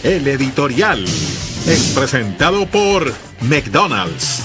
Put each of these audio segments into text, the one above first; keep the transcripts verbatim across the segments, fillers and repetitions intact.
El editorial es presentado por McDonald's.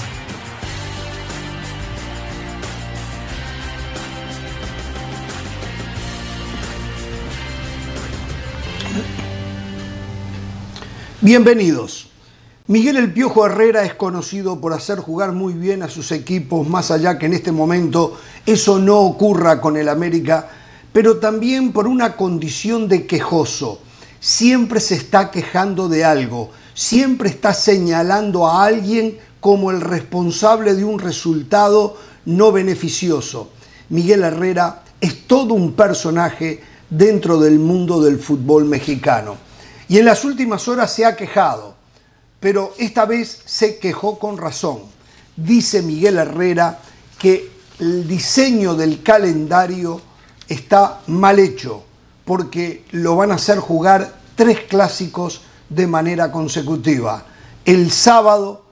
Bienvenidos. Miguel El Piojo Herrera es conocido por hacer jugar muy bien a sus equipos, más allá que en este momento eso no ocurra con el América, pero también por una condición de quejoso. Siempre se está quejando de algo, siempre está señalando a alguien como el responsable de un resultado no beneficioso. Miguel Herrera es todo un personaje dentro del mundo del fútbol mexicano. Y en las últimas horas se ha quejado, pero esta vez se quejó con razón. Dice Miguel Herrera que el diseño del calendario está mal hecho, porque lo van a hacer jugar tres clásicos de manera consecutiva. El sábado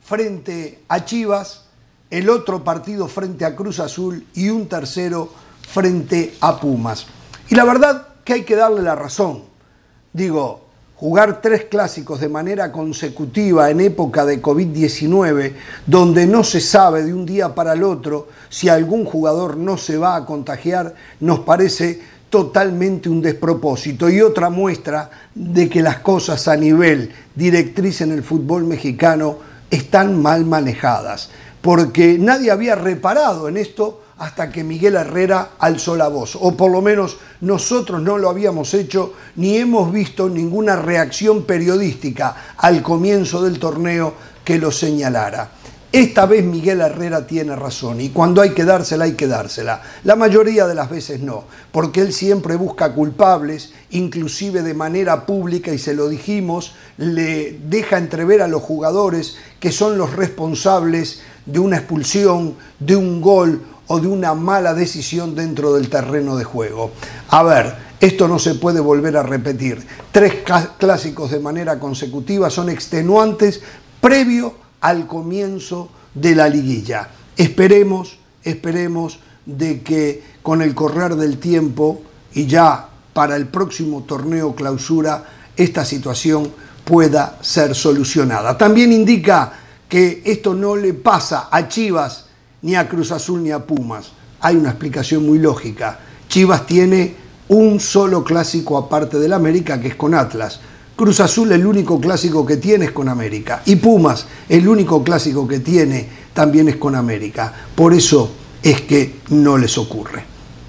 frente a Chivas, el otro partido frente a Cruz Azul y un tercero frente a Pumas. Y la verdad que hay que darle la razón. Digo, jugar tres clásicos de manera consecutiva en época de COVID diecinueve, donde no se sabe de un día para el otro si algún jugador no se va a contagiar, nos parece totalmente un despropósito. Y otra muestra de que las cosas a nivel directriz en el fútbol mexicano están mal manejadas, porque nadie había reparado en esto hasta que Miguel Herrera alzó la voz, o por lo menos nosotros no lo habíamos hecho, ni hemos visto ninguna reacción periodística al comienzo del torneo que lo señalara. Esta vez Miguel Herrera tiene razón, y cuando hay que dársela, hay que dársela. La mayoría de las veces no, porque él siempre busca culpables, inclusive de manera pública, y se lo dijimos, le deja entrever a los jugadores que son los responsables de una expulsión, de un gol o de una mala decisión dentro del terreno de juego. A ver, esto no se puede volver a repetir. Tres clásicos de manera consecutiva son extenuantes previo al comienzo de la liguilla. Esperemos, esperemos de que con el correr del tiempo y ya para el próximo torneo clausura, esta situación pueda ser solucionada. También indica que esto no le pasa a Chivas, ni a Cruz Azul ni a Pumas. Hay una explicación muy lógica. Chivas tiene un solo clásico aparte del América, que es con Atlas. Cruz Azul el único clásico que tiene es con América. Y Pumas el único clásico que tiene también es con América. Por eso es que no les ocurre.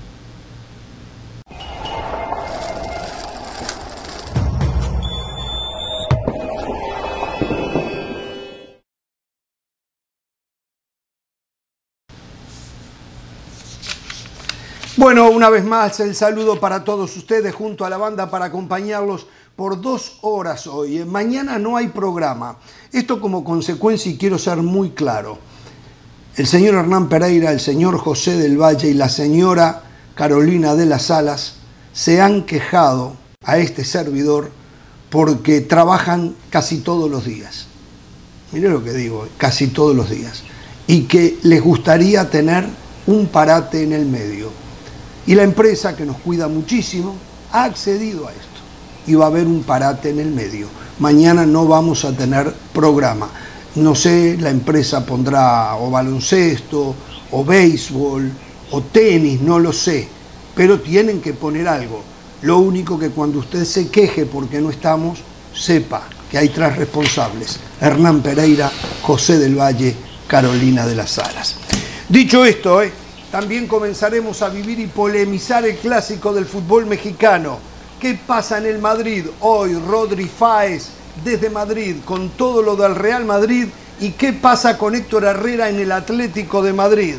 Bueno, una vez más el saludo para todos ustedes junto a la banda para acompañarlos por dos horas hoy. Mañana no hay programa. Esto como consecuencia, y quiero ser muy claro, el señor Hernán Pereira, el señor José del Valle y la señora Carolina de las Alas se han quejado a este servidor porque trabajan casi todos los días. Mire lo que digo, casi todos los días. Y que les gustaría tener un parate en el medio. Y la empresa, que nos cuida muchísimo, ha accedido a esto. Y va a haber un parate en el medio. Mañana no vamos a tener programa. No sé, la empresa pondrá o baloncesto, o béisbol, o tenis, no lo sé. Pero tienen que poner algo. Lo único que cuando usted se queje porque no estamos, sepa que hay tres responsables. Hernán Pereira, José del Valle, Carolina de las Alas. Dicho esto, ¿eh? También comenzaremos a vivir y polemizar el clásico del fútbol mexicano. ¿Qué pasa en el Madrid? Hoy Rodri Fáez desde Madrid con todo lo del Real Madrid. ¿Y qué pasa con Héctor Herrera en el Atlético de Madrid?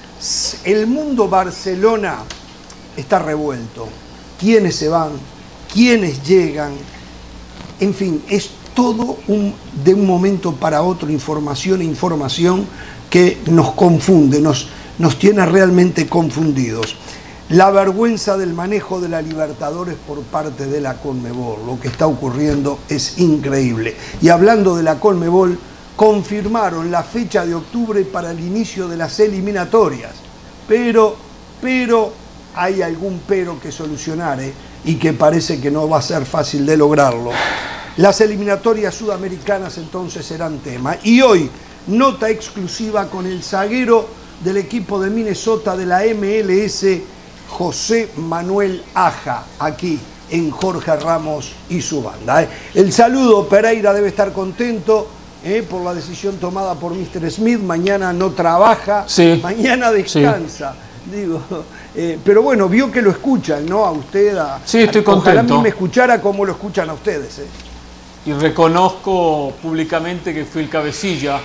El mundo Barcelona está revuelto. ¿Quiénes se van? ¿Quiénes llegan? En fin, es todo un, de un momento para otro, información e información que nos confunde, nos... nos tiene realmente confundidos. La vergüenza del manejo de la Libertadores por parte de la Conmebol. Lo que está ocurriendo es increíble. Y hablando de la Conmebol, confirmaron la fecha de octubre para el inicio de las eliminatorias. Pero, pero, hay algún pero que solucionar, ¿eh? Y que parece que no va a ser fácil de lograrlo. Las eliminatorias sudamericanas entonces serán tema. Y hoy, nota exclusiva con el zaguero del equipo de Minnesota de la M L S, José Manuel Aja, aquí en Jorge Ramos y su banda. El saludo, Pereira debe estar contento eh, por la decisión tomada por mister Smith. Mañana no trabaja, sí. mañana descansa. Sí. Digo, eh, pero bueno, vio que lo escuchan, ¿no? A usted, a, sí, estoy a, contento. Ojalá a mí me escuchara como lo escuchan a ustedes. Eh. Y reconozco públicamente que fui el cabecilla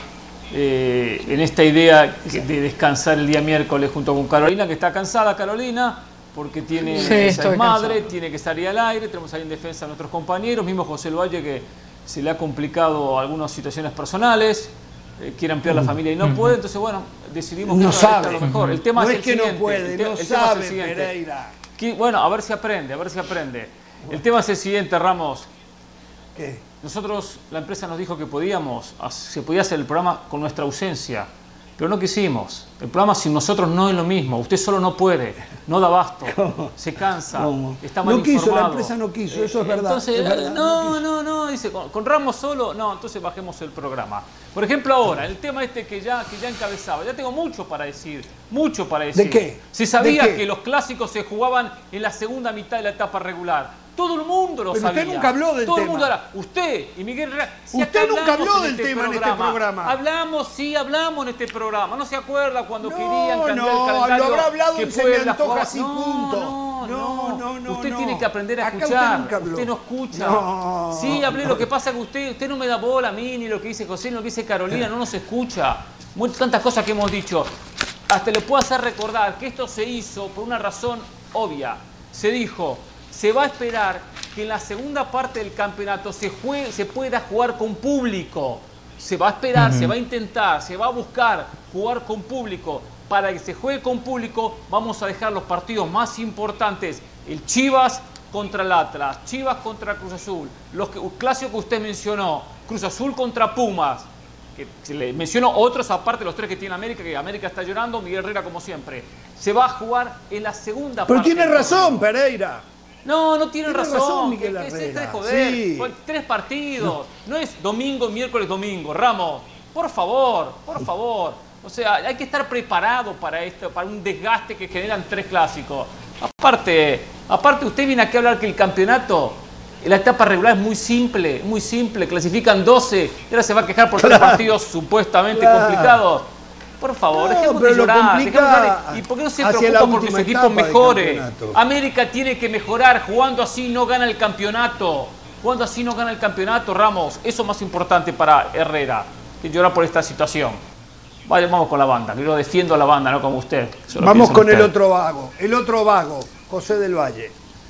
eh, en esta idea de descansar el día miércoles junto con Carolina, que está cansada Carolina, porque tiene sí, esa es madre, cansado. Tiene que salir al aire, tenemos ahí en defensa a nuestros compañeros, mismo José El Valle, que se le ha complicado algunas situaciones personales, eh, quiere ampliar la familia y no uh-huh. puede, entonces bueno, decidimos no que sabe. a lo mejor. El tema no es, es el que siguiente, no puede, el te, no el sabe, tema es el siguiente. Pereira. Que, bueno, a ver si aprende, a ver si aprende. El tema es el siguiente, Ramos. ¿Qué? Nosotros, la empresa nos dijo que podíamos, se podía hacer el programa con nuestra ausencia, pero no quisimos. El programa sin nosotros no es lo mismo. Usted solo no puede, no da abasto, ¿Cómo? Se cansa, ¿Cómo? está mal no quiso, informado. la empresa no quiso, eso es verdad. Entonces, es verdad, no, no, no, dice, con, con Ramos solo, no, entonces bajemos el programa. Por ejemplo, ahora, el tema este que ya, que ya encabezaba, ya tengo mucho para decir, mucho para decir. ¿De qué? Se sabía ¿De qué? que los clásicos se jugaban en la segunda mitad de la etapa regular. Todo el mundo lo Pero sabía. usted nunca habló del Todo tema. el mundo era, usted y Miguel Herrera. Si usted nunca habló del este tema programa, en este programa. Hablamos, sí, hablamos en este programa. ¿No se acuerda cuando no, querían cambiar no, el calendario? Lo habrá hablado que en Se me antoja jugaba... así, no, punto. No, no, no, no. Usted no. tiene que aprender a Acá escuchar. Usted, nunca habló. Usted no escucha. No, sí, hablé. Lo que pasa es que usted, usted no me da bola a mí, ni lo que dice José, ni lo que dice Carolina. No nos escucha. Muy, tantas cosas que hemos dicho. Hasta le puedo hacer recordar que esto se hizo por una razón obvia. Se dijo, se va a esperar que en la segunda parte del campeonato se, juegue, se pueda jugar con público. Se va a esperar, uh-huh. se va a intentar, se va a buscar jugar con público. Para que se juegue con público, vamos a dejar los partidos más importantes. El Chivas contra el Atlas, Chivas contra Cruz Azul. Los que, el clásico que usted mencionó, Cruz Azul contra Pumas. Que se le mencionó otros aparte de los tres que tiene América, que América está llorando, Miguel Herrera como siempre. Se va a jugar en la segunda Pero parte. Pero tiene razón, Pereira. No, no tiene, tiene razón. razón Miguel que, que Herrera. de joder. Sí. Tres partidos. No. no es domingo, miércoles, domingo. Ramos, por favor, por favor. O sea, hay que estar preparado para esto, para un desgaste que generan tres clásicos. Aparte, aparte usted viene aquí a hablar que el campeonato, la etapa regular es muy simple, muy simple. Clasifican doce y ahora se va a quejar por claro. tres partidos supuestamente claro. complicados. Por favor, no, dejemos de llorar, dejemos de llorar. ¿Y por qué no se preocupa porque su equipo mejore? América tiene que mejorar, jugando así no gana el campeonato. Jugando así no gana el campeonato, Ramos. Eso es más importante para Herrera, que llorar por esta situación. Vaya, vamos con la banda, que yo defiendo a la banda, no como usted. Vamos con usted. el otro vago, el otro vago, José del Valle.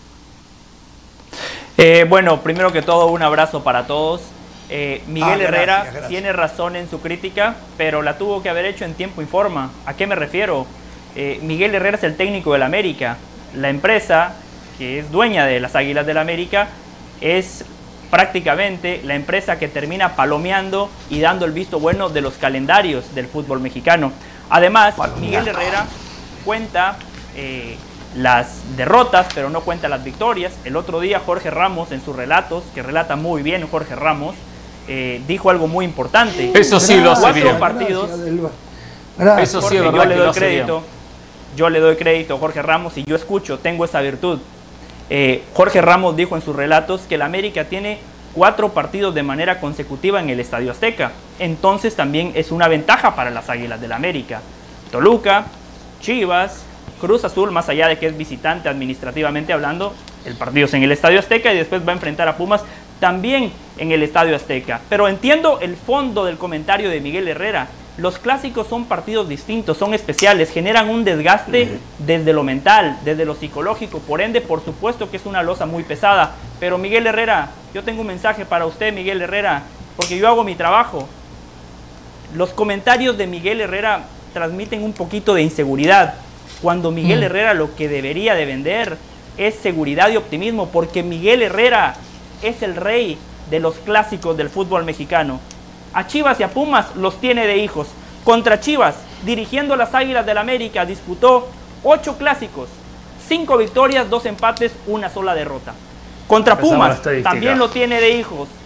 Eh, bueno, primero que todo, un abrazo para todos. Eh, Miguel ah, gracias, Herrera gracias. tiene razón en su crítica, pero la tuvo que haber hecho en tiempo y forma. ¿A qué me refiero? Eh, Miguel Herrera es el técnico del América. La empresa que es dueña de las Águilas del América es prácticamente la empresa que termina palomeando y dando el visto bueno de los calendarios del fútbol mexicano. Además, Miguel Herrera cuenta eh, las derrotas, pero no cuenta las victorias. El otro día Jorge Ramos, en sus relatos, que relata muy bien Jorge Ramos, Eh, dijo algo muy importante. Eso sí lo hace Cuatro bien. partidos. Gracias. Eso sí, Jorge, verdad yo le doy lo crédito. Yo le doy crédito a Jorge Ramos y yo escucho, tengo esa virtud. Eh, Jorge Ramos dijo en sus relatos que el América tiene cuatro partidos de manera consecutiva en el Estadio Azteca. Entonces también es una ventaja para las Águilas del América. Toluca, Chivas, Cruz Azul, más allá de que es visitante administrativamente hablando, el partido es en el Estadio Azteca y después va a enfrentar a Pumas también en el Estadio Azteca. Pero entiendo el fondo del comentario de Miguel Herrera. Los clásicos son partidos distintos, son especiales, generan un desgaste desde lo mental, desde lo psicológico. Por ende, por supuesto que es una losa muy pesada. Pero Miguel Herrera, yo tengo un mensaje para usted, Miguel Herrera, porque yo hago mi trabajo. Los comentarios de Miguel Herrera transmiten un poquito de inseguridad, cuando Miguel mm. Herrera lo que debería de vender es seguridad y optimismo, porque Miguel Herrera es el rey de los clásicos del fútbol mexicano. A Chivas y a Pumas los tiene de hijos. Contra Chivas, dirigiendo las Águilas del América, disputó ocho clásicos, cinco victorias, dos empates, una sola derrota. Contra Pumas también lo tiene de hijos.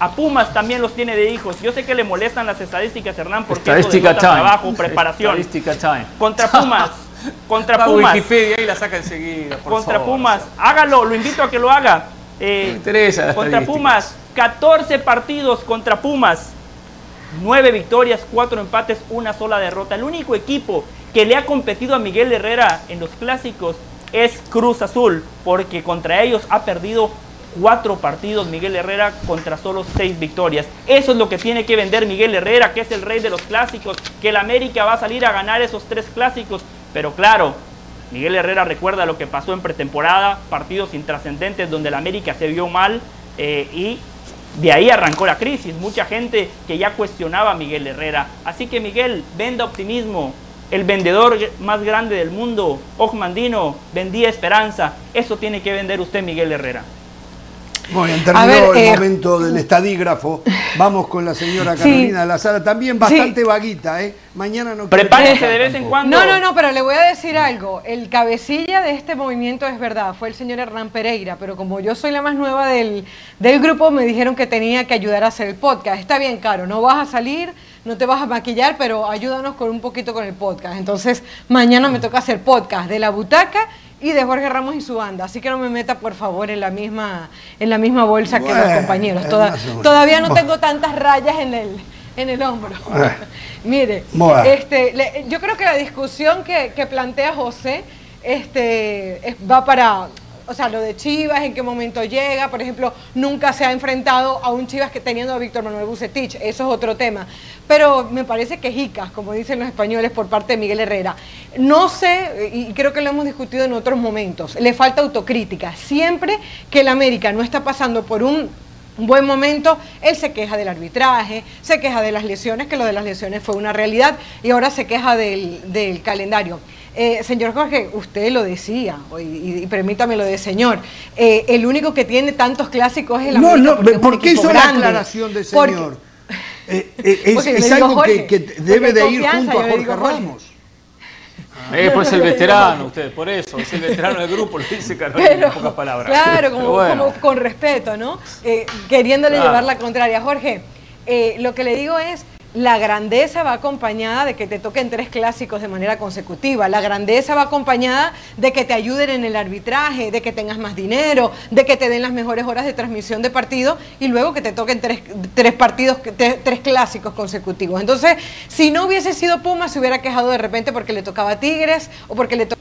A Pumas también los tiene de hijos. Yo sé que le molestan las estadísticas, Hernán, porque Estadística eso time. trabajo, preparación. Estadística time. Contra Pumas. Contra Va a Pumas. Wikipedia y la saca enseguida. Por Contra favor. Pumas. Hágalo, lo invito a que lo haga. Eh, Me interesa la contra estadística. Pumas, catorce partidos contra Pumas. nueve victorias, cuatro empates, una sola derrota. El único equipo que le ha competido a Miguel Herrera en los clásicos es Cruz Azul, porque contra ellos ha perdido cuatro partidos Miguel Herrera contra solo seis victorias. Eso es lo que tiene que vender Miguel Herrera, que es el rey de los clásicos, que el América va a salir a ganar esos tres clásicos. Pero claro, Miguel Herrera recuerda lo que pasó en pretemporada, partidos intrascendentes donde el América se vio mal eh, y de ahí arrancó la crisis. Mucha gente que ya cuestionaba a Miguel Herrera. Así que Miguel, venda optimismo. El vendedor más grande del mundo, Ogmandino, vendía esperanza. Eso tiene que vender usted, Miguel Herrera. Muy bien, terminó ver, el eh, momento del estadígrafo. Vamos con la señora Carolina Sí. de la Sala, también bastante Sí. vaguita, ¿eh? Mañana no quiere Prepárese trabajar de vez en tampoco. cuando. No, no, no, pero le voy a decir algo. El cabecilla de este movimiento es verdad, fue el señor Hernán Pereira, pero como yo soy la más nueva del, del grupo, me dijeron que tenía que ayudar a hacer el podcast. Está bien, Caro, no vas a salir, no te vas a maquillar, pero ayúdanos con un poquito con el podcast. Entonces, mañana me toca hacer podcast de La Butaca y de Jorge Ramos y su banda, así que no me meta por favor en la misma en la misma bolsa que Bueno, los compañeros. es Toda- más o menos. todavía no Bueno. tengo tantas rayas en el en el hombro. Bueno. Mire, Bueno. este, le- yo creo que la discusión que, que plantea José este, es- va para, o sea, lo de Chivas, en qué momento llega, por ejemplo, nunca se ha enfrentado a un Chivas que teniendo a Víctor Manuel Bucetich, eso es otro tema. Pero me parece que jicas, como dicen los españoles, por parte de Miguel Herrera. No sé, y creo que lo hemos discutido en otros momentos, le falta autocrítica. Siempre que el América no está pasando por un buen momento, él se queja del arbitraje, se queja de las lesiones, que lo de las lesiones fue una realidad, y ahora se queja del, del calendario. Eh, señor Jorge, usted lo decía, y, y, y permítame lo de señor, eh, el único que tiene tantos clásicos es el No, América. no, porque es un ¿por qué equipo hizo la grande. aclaración de Porque- señor? Eh, eh, es Porque yo es le digo algo que, Jorge, que debe porque de hay ir confianza, junto a yo le Jorge digo Jorge. Ramos. Eh, pues el veterano, usted, por eso, es el veterano del grupo, lo dice Carolina Pero, en pocas palabras. claro, Pero como, bueno. como con respeto, ¿no? Eh, queriéndole Claro. llevar la contraria. Jorge, eh, lo que le digo es, la grandeza va acompañada de que te toquen tres clásicos de manera consecutiva. La grandeza va acompañada de que te ayuden en el arbitraje, de que tengas más dinero, de que te den las mejores horas de transmisión de partido y luego que te toquen tres, tres partidos, tres, tres clásicos consecutivos. Entonces, si no hubiese sido Pumas, se hubiera quejado de repente porque le tocaba a Tigres o porque le tocaba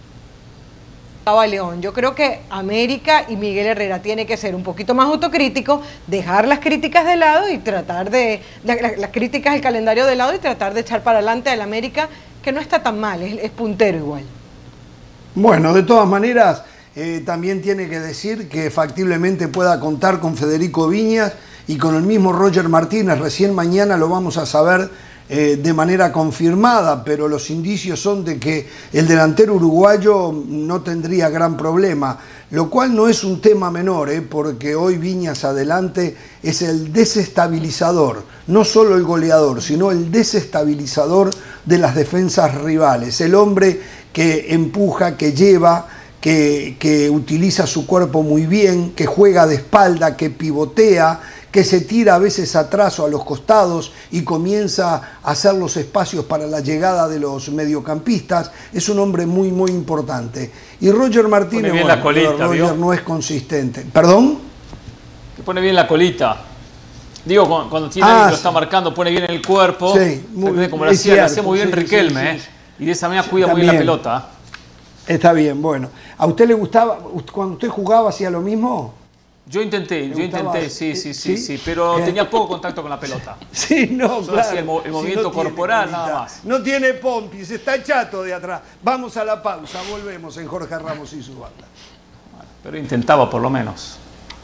a León. Yo creo que América y Miguel Herrera tiene que ser un poquito más autocrítico, dejar las críticas de lado y tratar de, de- la- las críticas del calendario de lado y tratar de echar para adelante al América, que no está tan mal, es, es puntero igual. Bueno, de todas maneras, eh, también tiene que decir que factiblemente pueda contar con Federico Viñas y con el mismo Roger Martínez. Recién mañana lo vamos a saber eh, de manera confirmada, pero los indicios son de que el delantero uruguayo no tendría gran problema, lo cual no es un tema menor, eh, porque hoy Viñas adelante es el desestabilizador, no solo el goleador, sino el desestabilizador de las defensas rivales, el hombre que empuja, que lleva, que, que utiliza su cuerpo muy bien, que juega de espalda, que pivotea, que se tira a veces atrás o a los costados y comienza a hacer los espacios para la llegada de los mediocampistas. Es un hombre muy, muy importante. Y Roger Martínez, Pone bien bueno, la colita, Roger ¿vio? no es consistente. ¿Perdón? Que pone bien la colita. Digo, cuando, cuando tiene Ah, alguien que lo sí. está marcando, pone bien el cuerpo. Sí, muy- ¿Ve? Como lo es hacía, lo hacía cierto, muy bien sí, Riquelme, sí, sí, ¿eh? Y de esa manera cuida Está muy bien la bien. pelota. Está bien, bueno. ¿A usted le gustaba, cuando usted jugaba, hacía lo mismo? Yo intenté, yo gustaba? intenté, sí, sí, sí, ¿Sí? sí, pero Eh. tenía poco contacto con la pelota. Sí, no, Solo claro. hacía el mo- el Si movimiento tiene corporal, colita. nada más. No tiene pompis, está chato de atrás. Vamos a la pausa, volvemos en Jorge Ramos y su banda. Pero intentaba por lo menos.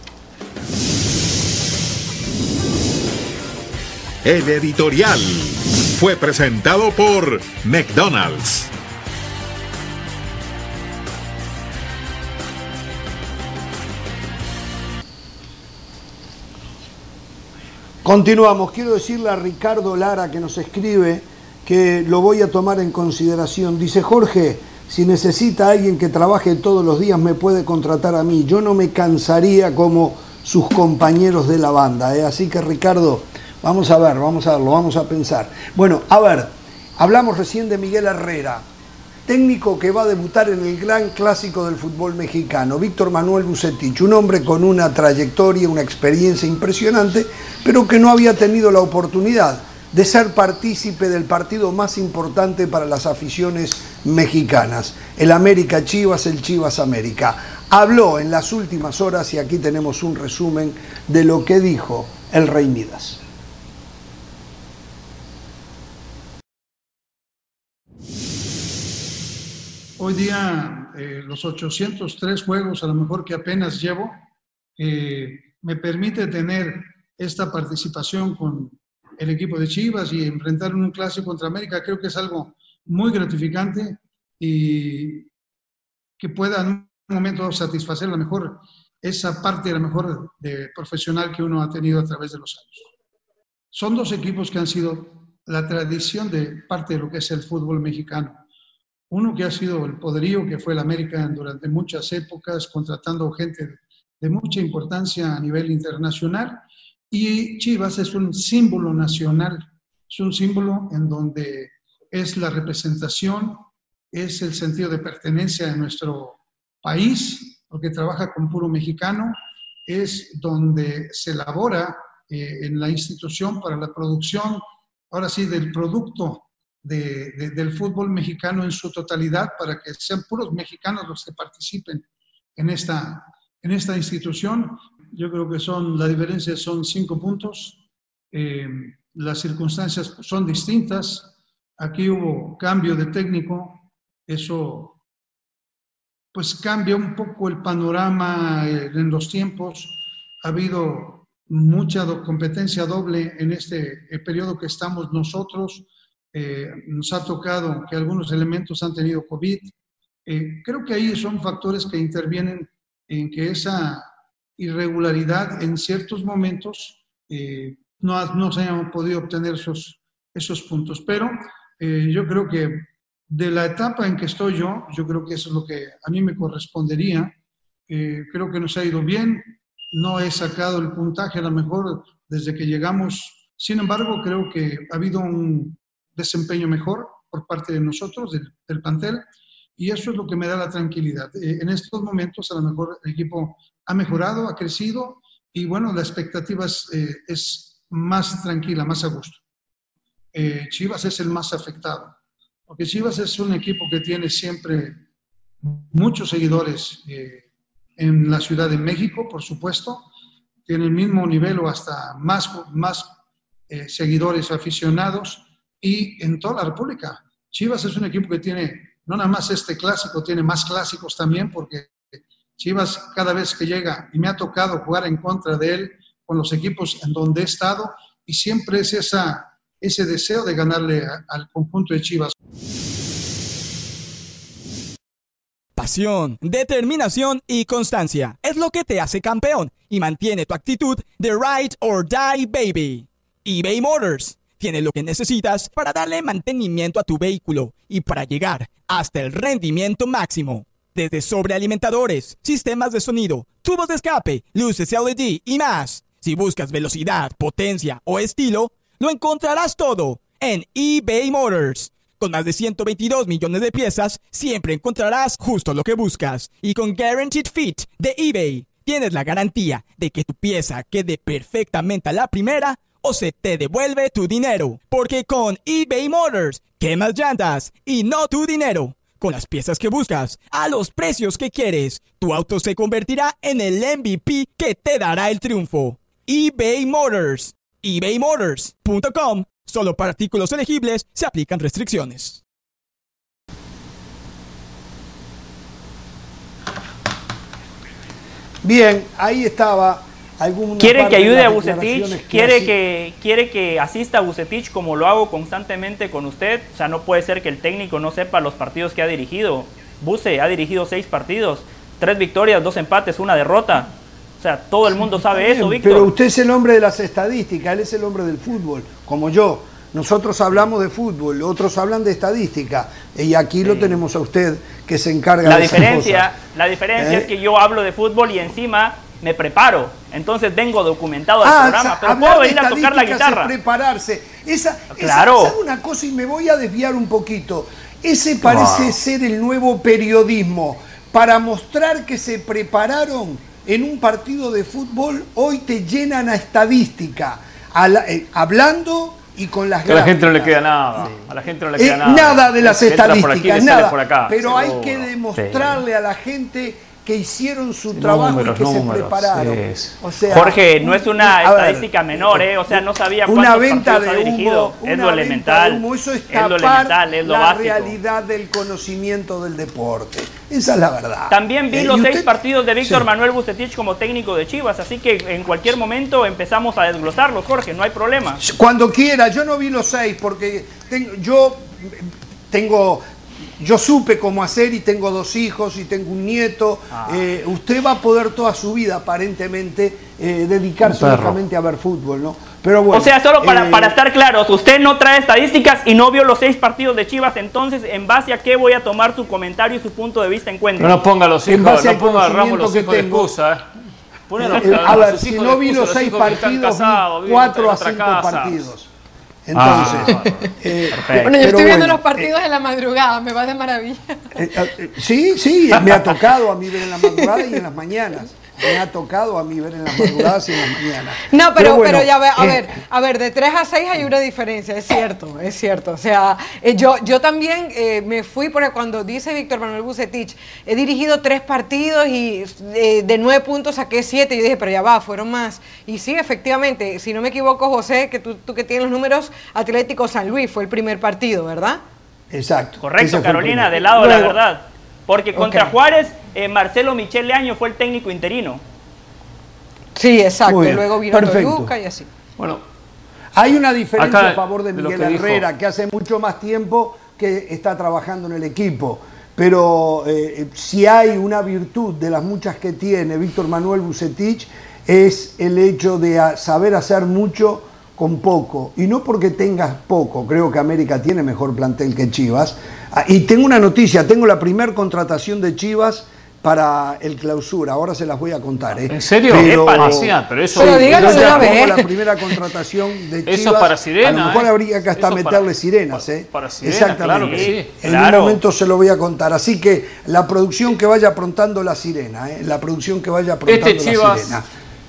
El editorial fue presentado por McDonald's. Continuamos. Quiero decirle a Ricardo Lara, que nos escribe, que lo voy a tomar en consideración. Dice: Jorge, si necesita alguien que trabaje todos los días, me puede contratar a mí. Yo no me cansaría como sus compañeros de la banda, ¿eh? Así que Ricardo, vamos a ver, vamos a ver, lo vamos a pensar. Bueno, a ver, hablamos recién de Miguel Herrera, técnico que va a debutar en el gran clásico del fútbol mexicano, Víctor Manuel Vucetich, un hombre con una trayectoria, una experiencia impresionante, pero que no había tenido la oportunidad de ser partícipe del partido más importante para las aficiones mexicanas, el América Chivas, el Chivas América. Habló en las últimas horas y aquí tenemos un resumen de lo que dijo el Rey Midas. Hoy día eh, los ochocientos tres juegos a lo mejor que apenas llevo eh, me permite tener esta participación con el equipo de Chivas y enfrentar un clásico contra América. Creo que es algo muy gratificante y que pueda en un momento satisfacer a lo mejor esa parte a lo mejor de profesional que uno ha tenido a través de los años. Son dos equipos que han sido la tradición de parte de lo que es el fútbol mexicano. Uno que ha sido el poderío que fue el América durante muchas épocas, contratando gente de mucha importancia a nivel internacional. Y Chivas es un símbolo nacional, es un símbolo en donde es la representación, es el sentido de pertenencia de nuestro país, porque trabaja con puro mexicano, es donde se elabora eh, en la institución para la producción, ahora sí, del producto De, de, del fútbol mexicano en su totalidad, para que sean puros mexicanos los que participen en esta, en esta institución. Yo creo que son, la diferencia son cinco puntos, eh, las circunstancias son distintas, aquí hubo cambio de técnico, eso pues cambia un poco el panorama en los tiempos, ha habido mucha competencia doble en este periodo que estamos nosotros. Eh, nos ha tocado que algunos elementos han tenido COVID. Eh, creo que ahí son factores que intervienen en que esa irregularidad en ciertos momentos eh, no, no se hayan podido obtener esos, esos puntos. Pero eh, yo creo que de la etapa en que estoy yo, yo creo que eso es lo que a mí me correspondería. Eh, creo que nos ha ido bien. No he sacado el puntaje a lo mejor desde que llegamos. Sin embargo, creo que ha habido un desempeño mejor por parte de nosotros, del, del plantel, y eso es lo que me da la tranquilidad. Eh, en estos momentos a lo mejor el equipo ha mejorado, ha crecido, y bueno, la expectativa es, eh, es más tranquila, más a gusto. Eh, Chivas es el más afectado, porque Chivas es un equipo que tiene siempre muchos seguidores eh, en la Ciudad de México, por supuesto, tiene el mismo nivel o hasta más, más eh, seguidores aficionados, y en toda la República. Chivas es un equipo que tiene, no nada más este clásico, tiene más clásicos también, porque Chivas cada vez que llega, y me ha tocado jugar en contra de él con los equipos en donde he estado, y siempre es esa, ese deseo de ganarle a, al conjunto de Chivas. Pasión, determinación y constancia es lo que te hace campeón y mantiene tu actitud de ride or die, baby. eBay Motors tiene lo que necesitas para darle mantenimiento a tu vehículo y para llegar hasta el rendimiento máximo. Desde sobrealimentadores, sistemas de sonido, tubos de escape, luces L E D y más. Si buscas velocidad, potencia o estilo, lo encontrarás todo en eBay Motors. Con más de ciento veintidós millones de piezas, siempre encontrarás justo lo que buscas. Y con Guaranteed Fit de eBay, tienes la garantía de que tu pieza quede perfectamente a la primera o se te devuelve tu dinero. Porque con eBay Motors, quemas llantas y no tu dinero. Con las piezas que buscas, a los precios que quieres, tu auto se convertirá en el M V P que te dará el triunfo. eBay Motors. ebay motors punto com. Solo para artículos elegibles se aplican restricciones. Bien, ahí estaba. ¿Quiere que ayude a Vucetich? ¿Quiere que, ¿Quiere que asista a Vucetich como lo hago constantemente con usted? O sea, no puede ser que el técnico no sepa los partidos que ha dirigido. Vuce ha dirigido seis partidos, tres victorias, dos empates, una derrota. O sea, todo el mundo sabe bien, eso, Víctor. Pero usted es el hombre de las estadísticas, él es el hombre del fútbol, como yo. Nosotros hablamos de fútbol, otros hablan de estadística, y aquí sí lo tenemos a usted que se encarga la de diferencia, esas cosas. La diferencia ¿Eh? es que yo hablo de fútbol y encima me preparo. Entonces vengo documentado al Ah, programa, sa- pero hablar puedo de venir a tocar la estadísticas guitarra. es prepararse. Esa, Claro. esa, ¿sabe una cosa? Y me voy a desviar un poquito. Ese parece Wow. ser el nuevo periodismo. Para mostrar que se prepararon en un partido de fútbol, hoy te llenan a estadística, a la- eh, hablando y con las Que a la gente no le gráficas. queda nada. A la gente no le Eh, queda nada. nada de las Le entra por aquí, estadísticas, le sale nada. por acá. Pero hay Seguro. que demostrarle a la gente que hicieron su Sí, trabajo números, y que se números, prepararon. sí, sí. O sea, Jorge, no es una a ver, estadística menor, ¿eh? O sea, no sabía una cuántos venta partidos de ha dirigido. humo, Es una lo venta de elemental. humo, eso es Es lo tapar elemental, es lo la básico. realidad del conocimiento del deporte. Esa es la verdad. También vi Eh, los y seis usted- partidos de Víctor Sí. Manuel Vucetich como técnico de Chivas, así que en cualquier momento empezamos a desglosarlos, Jorge, no hay problema. Cuando quiera, yo no vi los seis porque tengo, yo tengo, yo supe cómo hacer y tengo dos hijos y tengo un nieto. Ah. Eh, usted va a poder toda su vida aparentemente eh, dedicarse Un perro. únicamente a ver fútbol, ¿no? Pero bueno, O sea, solo para, eh, para estar claros, usted no trae estadísticas y no vio los seis partidos de Chivas, entonces, ¿en base a qué voy a tomar su comentario y su punto de vista en cuenta? No nos ponga a los En hijos, base no al ponga a Ramos los conocimiento hijos que de tengo. excusa, ¿eh? Ponen Eh, a, a ver, sus si hijos no de vi excusa, los los seis hijos que están partidos, vi casados, viven cuatro en a otra cinco casa. partidos. Entonces, Ah. eh, Perfecto. Bueno, yo pero estoy viendo bueno, los partidos en la madrugada, me va de maravilla. eh, eh, sí, sí, me ha tocado a mí ver en la madrugada y en las mañanas. Me ha tocado a mí ver en las madrugadas y en las mañanas. No, pero, bueno, pero ya ve, a eh, ver, a ver, de tres a seis hay una diferencia, es cierto, es cierto. O sea, eh, yo, yo también eh, me fui porque cuando dice Víctor Manuel Vucetich, he dirigido tres partidos y eh, de nueve puntos saqué siete. Y yo dije, pero ya va, fueron más. Y sí, efectivamente, si no me equivoco, José, que tú, tú que tienes los números, Atlético San Luis fue el primer partido, ¿verdad? Exacto. Ese Correcto, fue el Carolina, primero. del lado de la Luego, verdad. Porque contra Ok. Juárez, eh, Marcelo Michel Leaño fue el técnico interino. Sí, exacto. Muy bien, Luego vino perfecto. Toluca y así. Bueno, Hay una diferencia Acá, a favor de de lo Miguel que dijo- Herrera, que hace mucho más tiempo que está trabajando en el equipo. Pero eh, si hay una virtud de las muchas que tiene Víctor Manuel Vucetich, es el hecho de a- saber hacer mucho con poco. Y no porque tengas poco, creo que América tiene mejor plantel que Chivas. Ah, y tengo una noticia, tengo la primer contratación de Chivas para el clausura, ahora se las voy a contar. ¿eh? ¿en serio? Pero, Epa, sí, ah, pero eso- Pero dígalo yo de ya una tengo vez. la primera contratación de Chivas. Eso para Sirena, A lo mejor ¿eh? habría que hasta Eso para- meterle sirenas, para- ¿eh? para Sirena, Exactamente. claro que sí. En Claro. un momento se lo voy a contar. Así que la producción que vaya aprontando la sirena, ¿eh? La producción que vaya aprontando Este la Chivas, sirena.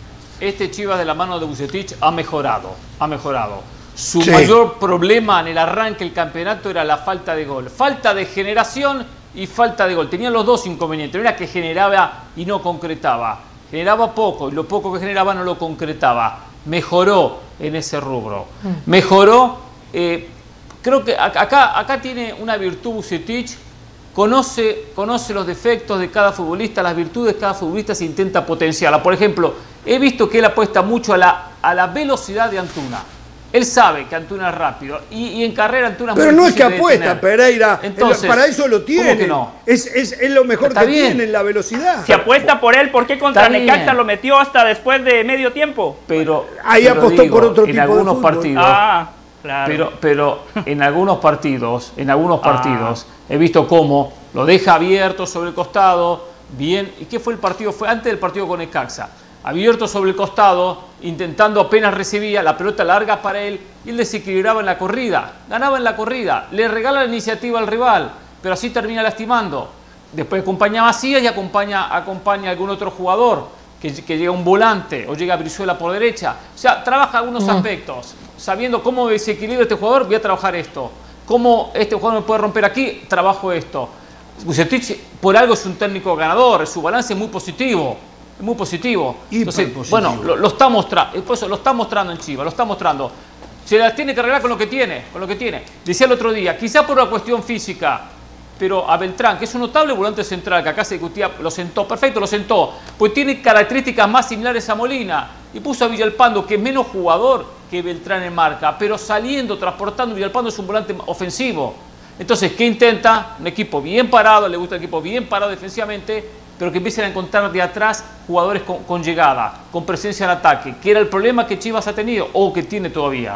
este Chivas de la mano de Vucetich ha mejorado, ha mejorado. Su Sí. mayor problema en el arranque del campeonato era la falta de gol. Falta de generación y falta de gol. Tenía los dos inconvenientes. No era que generaba y no concretaba. Generaba poco y lo poco que generaba no lo concretaba. Mejoró en ese rubro. Mejoró. eh, creo que ac- acá, acá tiene una virtud Vucetich. Conoce, conoce los defectos de cada futbolista, las virtudes de cada futbolista, se intenta potenciarla. Por ejemplo, he visto que él apuesta mucho a la, a la velocidad de Antuna. Él sabe que Antuna es rápido y, y en carrera Antuna es Pero muy no es que difícil de apuesta, detener. Pereira. Entonces, para eso lo tiene. ¿cómo que no? Es, es, es lo mejor Está que bien. tiene, la velocidad. Si apuesta por él, ¿por qué contra Está bien. Necaxa lo metió hasta después de medio tiempo? Pero, Ahí pero apostó digo, por otro en tipo de algunos fútbol. partidos. Ah, claro. Pero, pero en algunos partidos, en algunos Ah. partidos, he visto cómo lo deja abierto sobre el costado, bien. ¿Y qué fue el partido? Fue antes del partido con Necaxa. Abierto sobre el costado, intentando apenas recibía, la pelota larga para él, y él desequilibraba en la corrida, ganaba en la corrida, le regala la iniciativa al rival, pero así termina lastimando. Después acompaña a Macías y acompaña, acompaña a algún otro jugador, que, que llega un volante o llega Brizuela por derecha. O sea, trabaja algunos aspectos, sabiendo cómo desequilibra este jugador, voy a trabajar esto. Cómo este jugador me puede romper aquí, trabajo esto. Vucetich por algo es un técnico ganador, su balance es muy positivo. Es muy positivo. Entonces, Hiperpositivo. bueno, lo, lo está mostrando, por eso lo está mostrando en Chivas, lo está mostrando. Se las tiene que arreglar con lo que tiene, con lo que tiene. Decía el otro día, quizá por una cuestión física, pero a Beltrán, que es un notable volante central, que acá se discutía, lo sentó, perfecto, lo sentó, pues tiene características más similares a Molina, y puso a Villalpando, que es menos jugador que Beltrán en marca, pero saliendo, transportando, Villalpando es un volante ofensivo. Entonces, ¿qué intenta? Un equipo bien parado, le gusta el equipo bien parado defensivamente, pero que empiecen a encontrar de atrás jugadores con, con llegada, con presencia en ataque, que era el problema que Chivas ha tenido o que tiene todavía.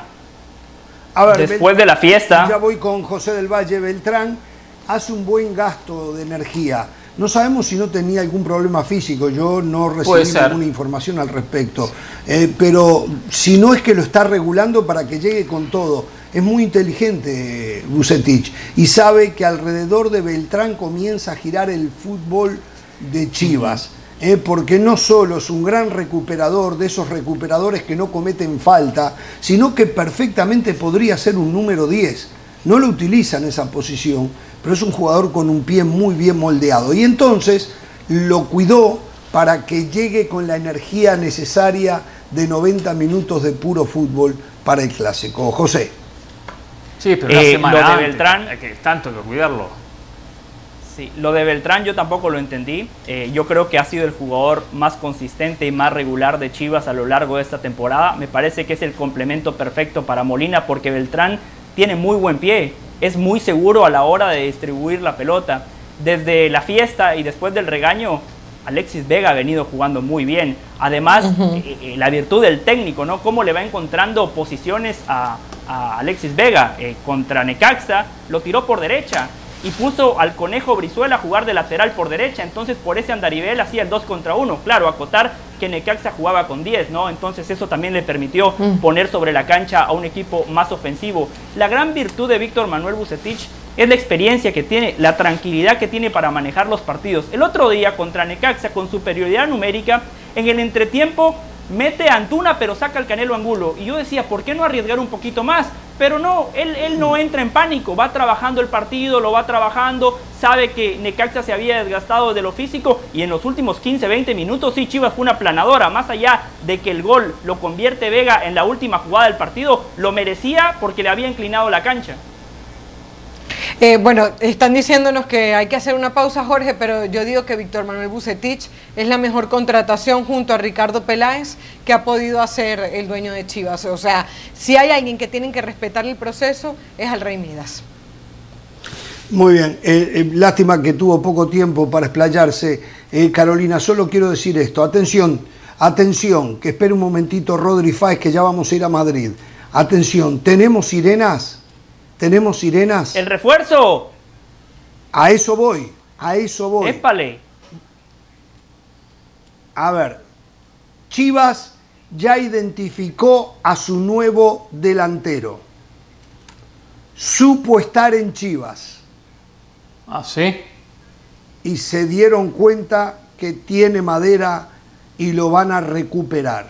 A ver, Después de la fiesta. Ya voy con José del Valle. Beltrán hace un buen gasto de energía, No sabemos si no tenía algún problema físico, yo no recibí ninguna información al respecto, eh, pero si no es que lo está regulando para que llegue con todo. Es muy inteligente Vucetich y sabe que alrededor de Beltrán comienza a girar el fútbol de Chivas, eh, porque no solo es un gran recuperador, de esos recuperadores que no cometen falta, sino que perfectamente podría ser un número diez. No lo utiliza en esa posición, pero es un jugador con un pie muy bien moldeado. Y entonces lo cuidó para que llegue con la energía necesaria de noventa minutos de puro fútbol para el Clásico. José. Sí, pero una eh, semana lo de antes, Beltrán, hay que tanto que cuidarlo. Sí, lo de Beltrán yo tampoco lo entendí. Eh, yo creo que ha sido el jugador más consistente y más regular de Chivas a lo largo de esta temporada. Me parece que es el complemento perfecto para Molina porque Beltrán tiene muy buen pie, es muy seguro a la hora de distribuir la pelota. Desde la fiesta y después del regaño, Alexis Vega ha venido jugando muy bien. Además, uh-huh. eh, la virtud del técnico, ¿no? Cómo le va encontrando posiciones a, a Alexis Vega. Eh, contra Necaxa, lo tiró por derecha y puso al Conejo Brizuela a jugar de lateral por derecha. Entonces, por ese andarivel hacía el dos contra uno. Claro, acotar que Necaxa jugaba con diez, ¿no? Entonces, eso también le permitió uh-huh. poner sobre la cancha a un equipo más ofensivo. La gran virtud de Víctor Manuel Vucetich es la experiencia que tiene, la tranquilidad que tiene para manejar los partidos. El otro día contra Necaxa, con superioridad numérica, en el entretiempo mete a Antuna pero saca al Canelo Angulo. Y yo decía, ¿por qué no arriesgar un poquito más? Pero no, él, él no entra en pánico, va trabajando el partido, lo va trabajando, sabe que Necaxa se había desgastado de lo físico y en los últimos quince, veinte minutos sí, Chivas fue una planadora. Más allá de que el gol lo convierte Vega en la última jugada del partido, lo merecía porque le había inclinado la cancha. Eh, bueno, están diciéndonos que hay que hacer una pausa, Jorge, pero yo digo que Víctor Manuel Vucetich es la mejor contratación junto a Ricardo Peláez que ha podido hacer el dueño de Chivas. O sea, si hay alguien que tienen que respetar el proceso, es al Rey Midas. Muy bien, eh, eh, lástima que tuvo poco tiempo para explayarse. Eh, Carolina, solo quiero decir esto, atención, atención, que espere un momentito Rodri Fáez, que ya vamos a ir a Madrid. Atención, ¿tenemos sirenas? ¿Tenemos sirenas? ¡El refuerzo! A eso voy, a eso voy. ¡Épale! A ver, Chivas ya identificó a su nuevo delantero. Supo estar en Chivas. ¿Ah, sí? Y se dieron cuenta que tiene madera y lo van a recuperar.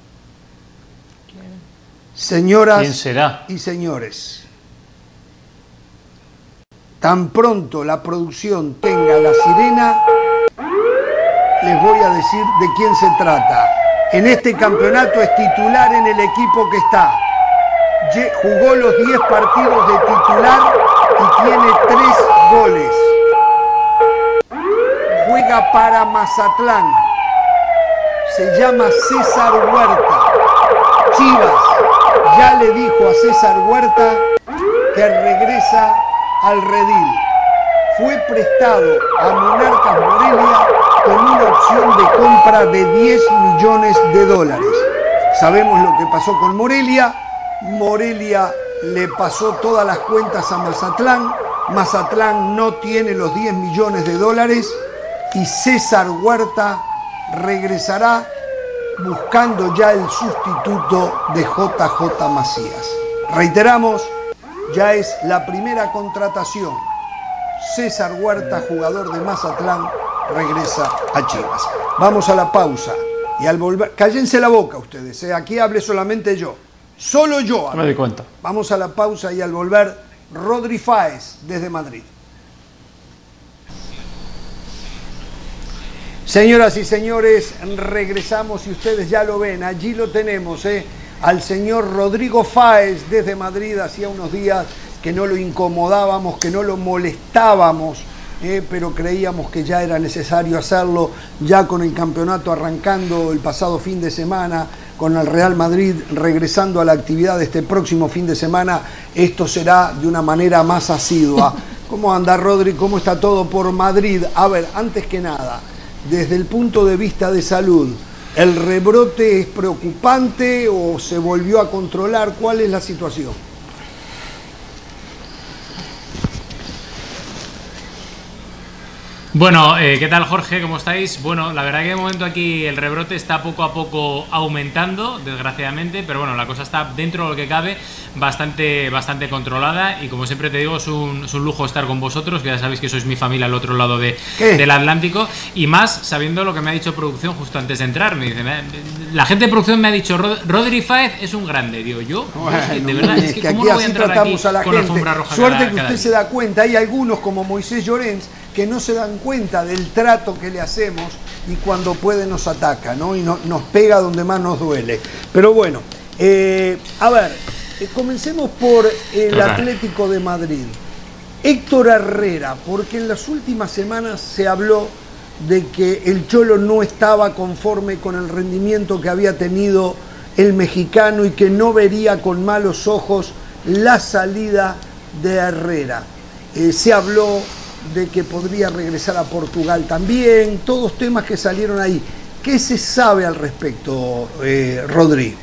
Señoras ¿Quién será? y señores, tan pronto la producción tenga la sirena, les voy a decir de quién se trata. En este campeonato es titular en el equipo que está. Jugó los diez partidos de titular y tiene tres goles. Juega para Mazatlán. Se llama César Huerta. Chivas ya le dijo a César Huerta que regresa al redil. Fue prestado a Monarcas Morelia con una opción de compra de diez millones de dólares. Sabemos lo que pasó con Morelia. Morelia le pasó todas las cuentas a Mazatlán. Mazatlán no tiene los diez millones de dólares y César Huerta regresará buscando ya el sustituto de J J Macías. Reiteramos, ya es la primera contratación. César Huerta, jugador de Mazatlán, regresa a Chivas. Vamos a la pausa y al volver, cállense la boca ustedes, ¿eh? Aquí hable solamente yo, solo yo hablo. Me doy cuenta. Vamos a la pausa y al volver, Rodri Fáez desde Madrid. Señoras y señores, regresamos y ustedes ya lo ven, allí lo tenemos, ¿eh? Al señor Rodrigo Fáez desde Madrid. Hacía unos días que no lo incomodábamos, que no lo molestábamos, eh, pero creíamos que ya era necesario hacerlo, ya con el campeonato arrancando el pasado fin de semana, con el Real Madrid regresando a la actividad de este próximo fin de semana, esto será de una manera más asidua. ¿Cómo anda, Rodri? ¿Cómo está todo por Madrid? A ver, antes que nada, desde el punto de vista de salud, ¿el rebrote es preocupante o se volvió a controlar? ¿Cuál es la situación? Bueno, eh, ¿qué tal, Jorge? ¿Cómo estáis? Bueno, la verdad que de momento aquí el rebrote está poco a poco aumentando, desgraciadamente, pero bueno, la cosa está dentro de lo que cabe bastante, bastante controlada y como siempre te digo, es un, es un lujo estar con vosotros, que ya sabéis que sois mi familia al otro lado de, del Atlántico, y más sabiendo lo que me ha dicho producción justo antes de entrar. Me dice, la gente de producción me ha dicho, Rodri Fáez es un grande, digo yo, bueno, es que, de verdad, es que, que ¿cómo aquí no voy a así entrar tratamos aquí a la con gente. alfombra roja? Suerte cada, que cada usted día. se da cuenta, hay algunos como Moisés Llorens que no se dan cuenta del trato que le hacemos y cuando puede nos ataca, ¿no? Y no, nos pega donde más nos duele. Pero bueno, eh, a ver, eh, comencemos por el Total. Atlético de Madrid. Héctor Herrera, porque en las últimas semanas se habló de que el Cholo no estaba conforme con el rendimiento que había tenido el mexicano y que no vería con malos ojos la salida de Herrera. Eh, se habló de que podría regresar a Portugal también, todos temas que salieron ahí. ¿Qué se sabe al respecto, eh, Rodri?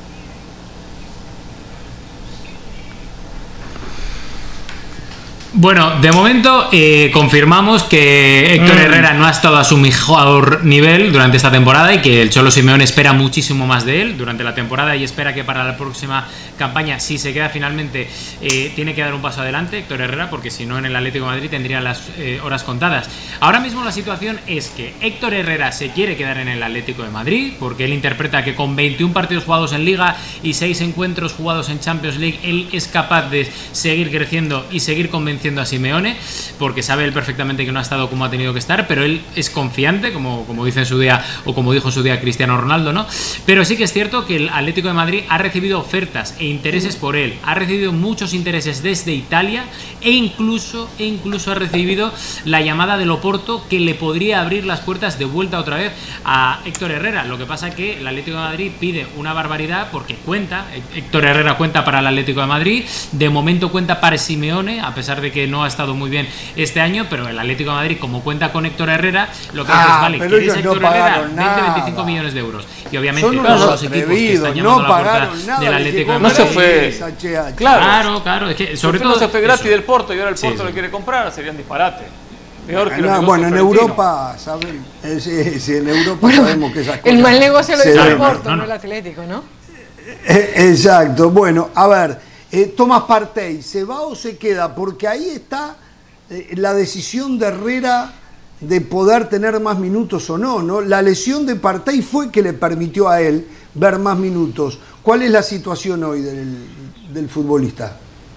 Bueno, de momento eh, confirmamos que Héctor Mm. Herrera no ha estado a su mejor nivel durante esta temporada y que el Cholo Simeone espera muchísimo más de él durante la temporada y espera que para la próxima campaña, si se queda finalmente, eh, tiene que dar un paso adelante Héctor Herrera, porque si no en el Atlético de Madrid tendría las eh, horas contadas. Ahora mismo la situación es que Héctor Herrera se quiere quedar en el Atlético de Madrid porque él interpreta que con veintiún partidos jugados en Liga y seis encuentros jugados en Champions League, él es capaz de seguir creciendo y seguir convenciendo a Simeone, porque sabe él perfectamente que no ha estado como ha tenido que estar, pero él es confiante, como, como dice en su día, o como dijo en su día Cristiano Ronaldo, ¿no? Pero sí que es cierto que el Atlético de Madrid ha recibido ofertas e intereses por él, ha recibido muchos intereses desde Italia e incluso, e incluso ha recibido la llamada del Oporto, que le podría abrir las puertas de vuelta otra vez a Héctor Herrera. Lo que pasa es que el Atlético de Madrid pide una barbaridad porque cuenta, Héctor Herrera cuenta para el Atlético de Madrid, de momento cuenta para Simeone, a pesar de que no ha estado muy bien este año, pero el Atlético de Madrid, como cuenta con Héctor Herrera, lo que Ah, hace es, vale, pero ¿quieres ellos Héctor no Herrera? pagaron veinte a veinticinco nada. millones de euros. Y obviamente Son todos unos los equipos que atrevidos, están llamando no a la puerta pagaron nada, del les Atlético de llegó No se Madrid. fue. Esa H H. Claro. Claro, claro, es que sobre Sobre todo no se fue gratis eso. del Porto y ahora el Sí, Porto sí. le quiere comprar, sería un disparate. Peor que los No, negocios bueno, en florentinos. Europa, ¿saben? Eh, sí, sí, en Europa sabemos que esas cosas. El mal negocio lo se hizo el ven. Porto, no, no no. el Atlético, ¿no? Eh, Exacto, bueno, a ver, eh, Tomás Partey, ¿se va o se queda? Porque ahí está eh, la decisión de Herrera de poder tener más minutos o no, ¿no? La lesión de Partey fue que le permitió a él ver más minutos. ¿Cuál es la situación hoy del, del futbolista?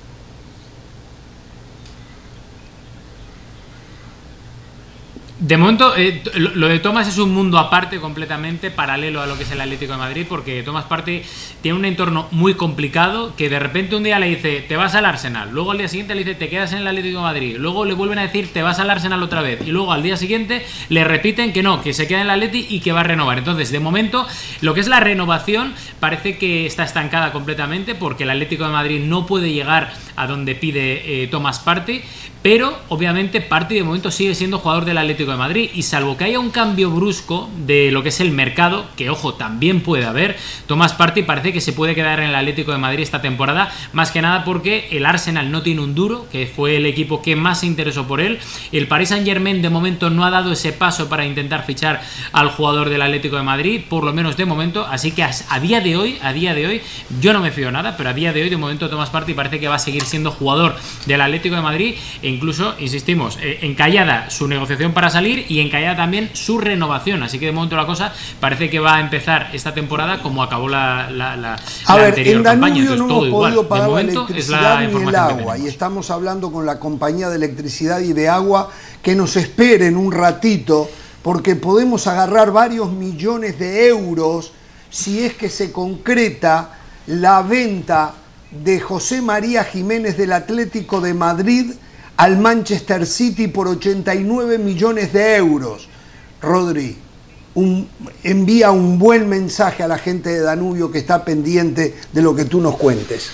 De momento, eh, lo, lo de Thomas es un mundo aparte completamente, paralelo a lo que es el Atlético de Madrid, porque Thomas Partey tiene un entorno muy complicado, que de repente un día le dice, te vas al Arsenal, luego al día siguiente le dice, te quedas en el Atlético de Madrid, luego le vuelven a decir, te vas al Arsenal otra vez, y luego al día siguiente le repiten que no, que se queda en el Atleti y que va a renovar. Entonces, de momento, lo que es la renovación parece que está estancada completamente, porque el Atlético de Madrid no puede llegar a donde pide eh, Thomas Partey, pero obviamente Partey de momento sigue siendo jugador del Atlético de Madrid y salvo que haya un cambio brusco de lo que es el mercado, que ojo, también puede haber, Thomas Partey parece que se puede quedar en el Atlético de Madrid esta temporada, más que nada porque el Arsenal no tiene un duro, que fue el equipo que más se interesó por él, el Paris Saint-Germain de momento no ha dado ese paso para intentar fichar al jugador del Atlético de Madrid, por lo menos de momento, así que a, a día de hoy, a día de hoy, yo no me fío nada, pero a día de hoy de momento Thomas Partey parece que va a seguir siendo jugador del Atlético de Madrid e incluso, insistimos, eh, encallada su negociación para salir y encallada también su renovación, así que de momento la cosa parece que va a empezar esta temporada como acabó la, la, la, A la ver, anterior en campaña. Danubio Entonces, no todo hemos igual. podido De pagar la momento es electricidad la ni el información que agua y tenemos. estamos hablando con la compañía de electricidad y de agua que nos esperen un ratito porque podemos agarrar varios millones de euros si es que se concreta la venta de José María Jiménez del Atlético de Madrid al Manchester City por ochenta y nueve millones de euros. Rodri, un, envía un buen mensaje a la gente de Danubio que está pendiente de lo que tú nos cuentes.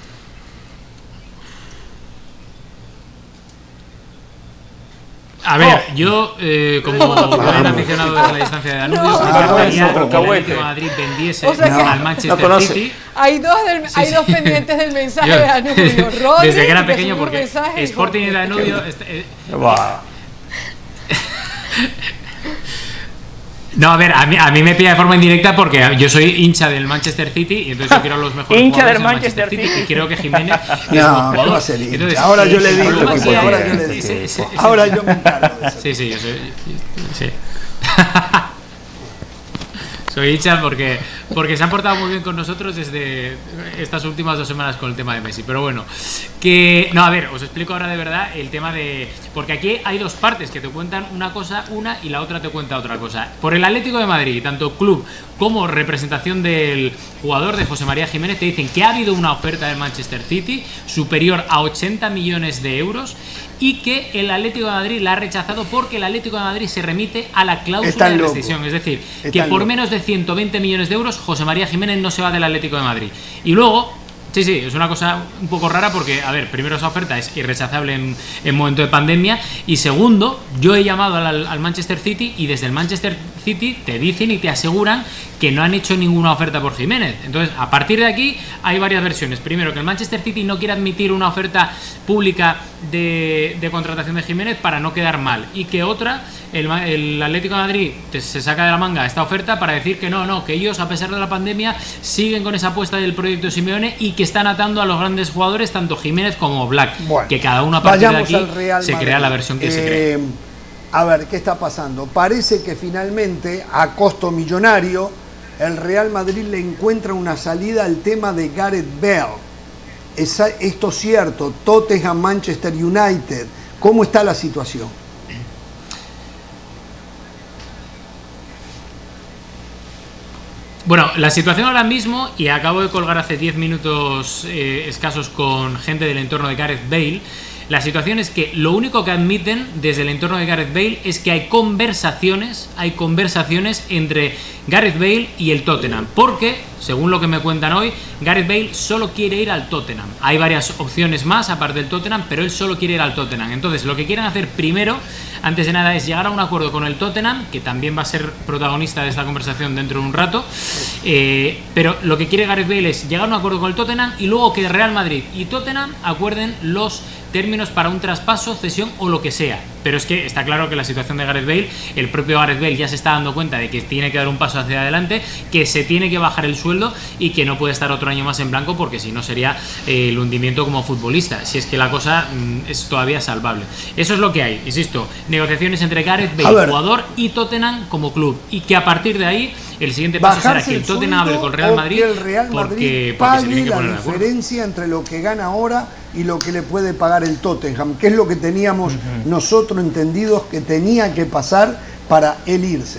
A ver, Oh. yo, eh, como buen aficionado desde la distancia de Danubio, No. me encantaría No, que el Alcahuete. Atlético de Madrid vendiese O sea que- al No Manchester conoce. City. Hay dos, del, Sí, hay sí. dos pendientes del mensaje Yo- de Danubio. Rodri, desde que era que pequeño, subió un porque mensaje y Sporting y Jorge. Danubio... este, eh, Va. No, a ver, a mí, a mí me pilla de forma indirecta porque yo soy hincha del Manchester City y entonces yo quiero a los mejores hincha jugadores del Manchester, Manchester City. Y creo que Jiménez es no, un jugador. va a ser hincha. Entonces, ahora yo le digo, que que ahora yo le digo. Sí, sí, sí, ahora yo me encargo de eso. Sí, sí, yo soy. Sí. Soy hincha porque, porque se han portado muy bien con nosotros desde estas últimas dos semanas con el tema de Messi. Pero bueno, que... No, a ver, os explico ahora de verdad el tema de... Porque aquí hay dos partes que te cuentan una cosa, una, y la otra te cuenta otra cosa. Por el Atlético de Madrid, tanto club como representación del jugador, de José María Jiménez, te dicen que ha habido una oferta del Manchester City superior a ochenta millones de euros y que el Atlético de Madrid la ha rechazado porque el Atlético de Madrid se remite a la cláusula de rescisión. Es decir, Están que por loco. menos de ciento veinte millones de euros José María Jiménez no se va del Atlético de Madrid. Y luego... Sí, sí, es una cosa un poco rara porque, a ver, primero esa oferta es irrechazable en, en momento de pandemia y segundo, yo he llamado al, al Manchester City y desde el Manchester City te dicen y te aseguran que no han hecho ninguna oferta por Jiménez. Entonces, a partir de aquí hay varias versiones. Primero, que el Manchester City no quiere admitir una oferta pública de, de contratación de Jiménez para no quedar mal y que otra... El, el Atlético de Madrid te, se saca de la manga esta oferta para decir que no, no, que ellos a pesar de la pandemia siguen con esa apuesta del proyecto Simeone y que están atando a los grandes jugadores tanto Jiménez como Black, bueno, que cada uno a partir de aquí Real se Madrid. crea la versión que eh, se cree. A ver, ¿qué está pasando? Parece que finalmente, a costo millonario, el Real Madrid le encuentra una salida al tema de Gareth Bale. Es, esto es cierto, Tottenham, Manchester United, ¿cómo está la situación? Bueno, la situación ahora mismo, y acabo de colgar hace diez minutos eh, escasos con gente del entorno de Gareth Bale, la situación es que lo único que admiten desde el entorno de Gareth Bale es que hay conversaciones, hay conversaciones entre Gareth Bale y el Tottenham, porque, según lo que me cuentan hoy, Gareth Bale solo quiere ir al Tottenham. Hay varias opciones más aparte del Tottenham, pero él solo quiere ir al Tottenham. Entonces, lo que quieren hacer primero, antes de nada, es llegar a un acuerdo con el Tottenham, que también va a ser protagonista de esta conversación dentro de un rato, eh, pero lo que quiere Gareth Bale es llegar a un acuerdo con el Tottenham y luego que Real Madrid y Tottenham acuerden los términos para un traspaso, cesión o lo que sea. Pero es que está claro que la situación de Gareth Bale, el propio Gareth Bale ya se está dando cuenta de que tiene que dar un paso hacia adelante, que se tiene que bajar el sueldo y que no puede estar otro año más en blanco porque si no sería eh, el hundimiento como futbolista, si es que la cosa mm, es todavía salvable. Eso es lo que hay, insisto, negociaciones entre Gareth Bale, jugador, y Tottenham como club, y que a partir de ahí el siguiente paso será que el Tottenham hable con Real Madrid, el Real Madrid porque, porque pague se tiene que la poner de acuerdo. diferencia entre lo que gana ahora y lo que le puede pagar el Tottenham, que es lo que teníamos uh-huh. nosotros entendidos que tenía que pasar para él irse.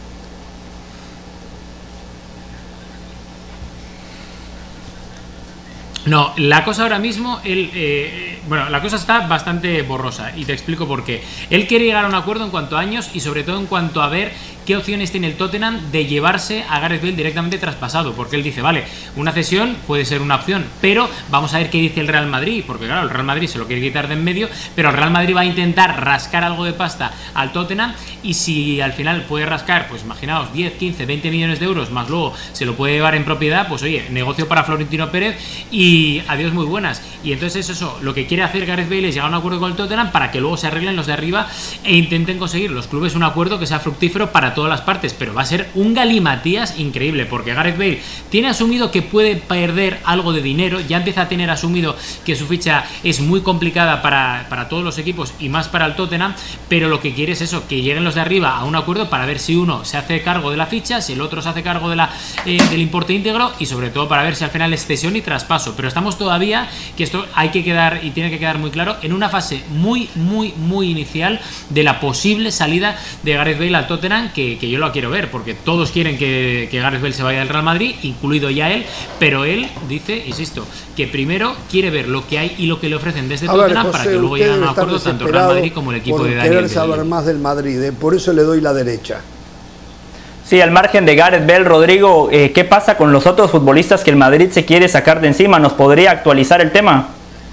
No, la cosa ahora mismo, él, eh, bueno, la cosa está bastante borrosa y te explico por qué. Él quiere llegar a un acuerdo en cuanto a años y sobre todo en cuanto a ver qué opciones tiene el Tottenham de llevarse a Gareth Bale directamente traspasado, porque él dice, vale, una cesión puede ser una opción, pero vamos a ver qué dice el Real Madrid, porque claro, el Real Madrid se lo quiere quitar de en medio, pero el Real Madrid va a intentar rascar algo de pasta al Tottenham y si al final puede rascar, pues imaginaos, diez, quince, veinte millones de euros, más luego se lo puede llevar en propiedad, pues oye, negocio para Florentino Pérez y adiós muy buenas. Y entonces eso, lo que quiere hacer Gareth Bale es llegar a un acuerdo con el Tottenham para que luego se arreglen los de arriba e intenten conseguir los clubes un acuerdo que sea fructífero para todas las partes, pero va a ser un galimatías increíble, porque Gareth Bale tiene asumido que puede perder algo de dinero, ya empieza a tener asumido que su ficha es muy complicada para, para todos los equipos y más para el Tottenham, pero lo que quiere es eso, que lleguen los de arriba a un acuerdo para ver si uno se hace cargo de la ficha, si el otro se hace cargo de la, eh, del importe íntegro y sobre todo para ver si al final es cesión y traspaso, pero estamos todavía, que esto hay que quedar y tiene que quedar muy claro, en una fase muy, muy, muy inicial de la posible salida de Gareth Bale al Tottenham, que, que yo lo quiero ver, porque todos quieren que, que Gareth Bale se vaya del Real Madrid, incluido ya él, pero él dice, insisto, que primero quiere ver lo que hay y lo que le ofrecen desde a ver, Tottenham José, para que luego lleguen a un acuerdo tanto el Real Madrid como el equipo de Daniel. Querer saber más del Madrid, ¿eh? Por eso le doy la derecha. Sí, al margen de Gareth Bale, Rodrigo, eh, ¿qué pasa con los otros futbolistas que el Madrid se quiere sacar de encima? ¿Nos podría actualizar el tema?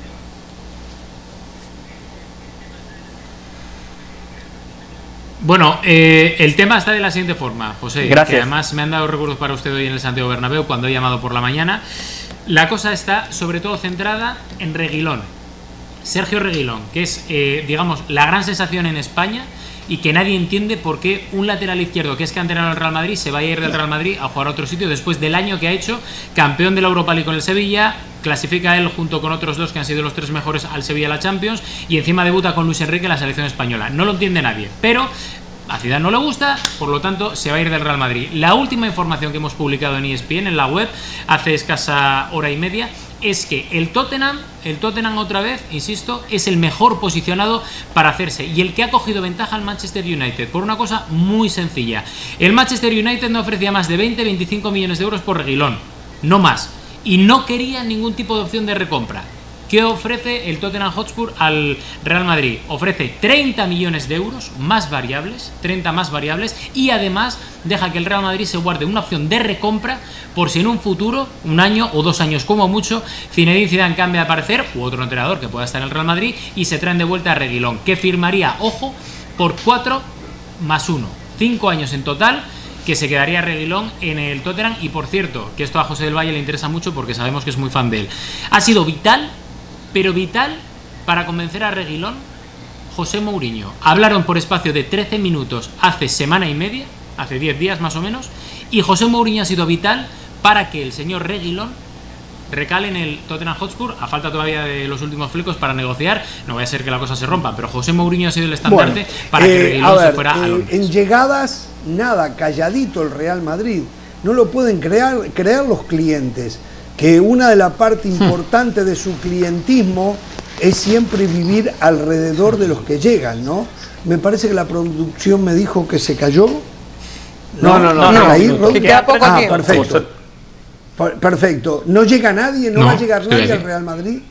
Bueno, eh, el tema está de la siguiente forma, José. Gracias. Que además me han dado recuerdos para usted hoy en el Santiago Bernabéu cuando he llamado por la mañana. La cosa está sobre todo centrada en Reguilón. Sergio Reguilón, que es, eh, digamos, la gran sensación en España, y que nadie entiende por qué un lateral izquierdo que es canterano del Real Madrid se va a ir del Real Madrid a jugar a otro sitio después del año que ha hecho, campeón de la Europa League con el Sevilla, clasifica él junto con otros dos que han sido los tres mejores al Sevilla a la Champions y encima debuta con Luis Enrique en la selección española. No lo entiende nadie, pero a Zidane no le gusta, por lo tanto se va a ir del Real Madrid. La última información que hemos publicado en E S P N, en la web, hace escasa hora y media, es que el Tottenham, el Tottenham otra vez, insisto, es el mejor posicionado para hacerse y el que ha cogido ventaja al Manchester United por una cosa muy sencilla. El Manchester United no ofrecía más de veinte a veinticinco millones de euros por Reguilón, no más, y no quería ningún tipo de opción de recompra. ¿Qué ofrece el Tottenham Hotspur al Real Madrid? Ofrece treinta millones de euros más variables, treinta más variables, y además deja que el Real Madrid se guarde una opción de recompra por si en un futuro, un año o dos años como mucho, Zinedine Zidane cambia de parecer, u otro entrenador que pueda estar en el Real Madrid, y se traen de vuelta a Reguilón, que firmaría, ojo, por cuatro más uno, cinco años en total, que se quedaría Reguilón en el Tottenham. Y por cierto, que esto a José del Valle le interesa mucho porque sabemos que es muy fan de él, ha sido vital, pero vital para convencer a Reguilón, José Mourinho. Hablaron por espacio de trece minutos hace semana y media, hace diez días más o menos, y José Mourinho ha sido vital para que el señor Reguilón recale en el Tottenham Hotspur, a falta todavía de los últimos flecos para negociar, no vaya a ser que la cosa se rompa, pero José Mourinho ha sido el estandarte bueno, para eh, que Reguilón ver, se fuera eh, a Londres. En llegadas, nada, calladito el Real Madrid, no lo pueden crear, crear los clientes, que una de las partes importantes de su clientismo es siempre vivir alrededor de los que llegan, ¿no? Me parece que la producción me dijo que se cayó. No, no, no. no, no, ahí, no, no. Ah, perfecto. Perfecto. ¿No llega nadie? ¿No, no va a llegar nadie al Real Madrid?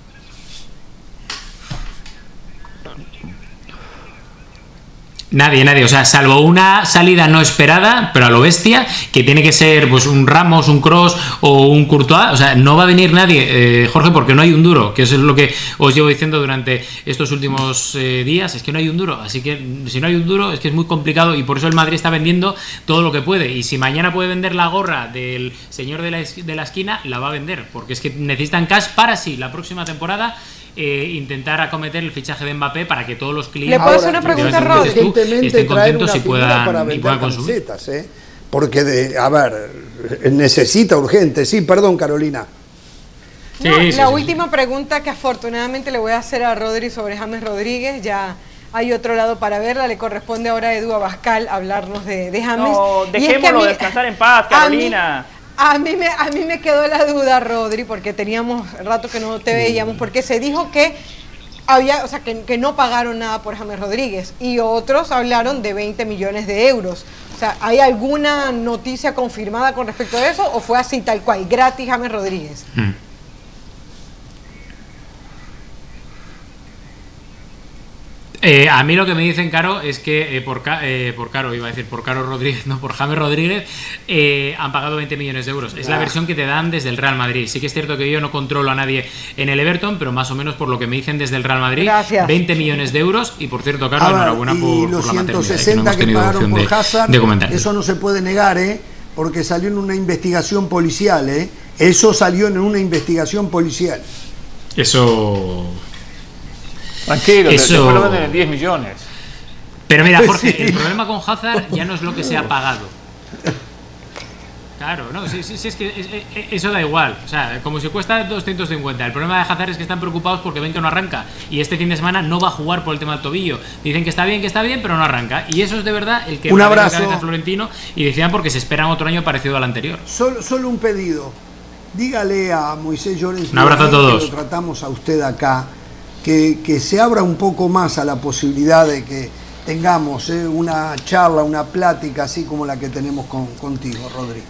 Nadie, nadie, o sea, salvo una salida no esperada, pero a lo bestia, que tiene que ser pues un Ramos, un Kroos o un Courtois, o sea, no va a venir nadie, eh, Jorge, porque no hay un duro, que eso es lo que os llevo diciendo durante estos últimos eh, días, es que no hay un duro, así que si no hay un duro es que es muy complicado y por eso el Madrid está vendiendo todo lo que puede, y si mañana puede vender la gorra del señor de la, de la esquina, la va a vender, porque es que necesitan cash para sí, la próxima temporada, Eh, intentar acometer el fichaje de Mbappé para que todos los clientes ¿Le puedo hacer una pregunta, Rod? Estén contentos y puedan, y puedan consumir. ¿eh? Porque, de, a ver, necesita urgente. Sí, perdón, Carolina. No, sí, la sí, última sí. pregunta que afortunadamente le voy a hacer a Rodri sobre James Rodríguez, ya hay otro lado para verla, le corresponde ahora a Edu Abascal hablarnos de, de James. No, dejémoslo es que mí, descansar en paz, Carolina. A mí, me, a mí me quedó la duda, Rodri, porque teníamos rato que no te veíamos, porque se dijo que había, o sea, que, que no pagaron nada por James Rodríguez y otros hablaron de veinte millones de euros. O sea, ¿hay alguna noticia confirmada con respecto a eso o fue así tal cual, gratis James Rodríguez? Mm. Eh, a mí lo que me dicen, Caro, es que eh, por, eh, por Caro, iba a decir por Caro Rodríguez, no, por James Rodríguez, eh, han pagado veinte millones de euros. Es la versión que te dan desde el Real Madrid. Sí que es cierto que yo no controlo a nadie en el Everton, pero más o menos por lo que me dicen desde el Real Madrid, Gracias. veinte millones de euros. Y por cierto, Caro, ver, enhorabuena por, por la maternidad, que no hemos tenido que opción por de, Hazard, de comentar. Eso no se puede negar, ¿eh? Porque salió en una investigación policial, ¿eh? Eso salió en una investigación policial. Eso... Tranquilo, eso... te, te venden en diez millones. Pero mira, Jorge, sí. el problema con Hazard ya no es lo que se ha pagado. Claro, no, sí, sí, sí, es que es, es, eso da igual. O sea, como si cuesta doscientos cincuenta. El problema de Hazard es que están preocupados porque ven que no arranca. Y este fin de semana no va a jugar por el tema del tobillo. Dicen que está bien, que está bien, pero no arranca. Y eso es de verdad el que un va abrazo. a la cabeza a Florentino. Y decían porque se esperan otro año parecido al anterior. Solo, solo un pedido. Dígale a Moisés Llorens. Un abrazo a todos. Que lo tratamos a usted acá. Que, que se abra un poco más a la posibilidad de que tengamos eh, una charla, una plática así como la que tenemos con, contigo, Rodri.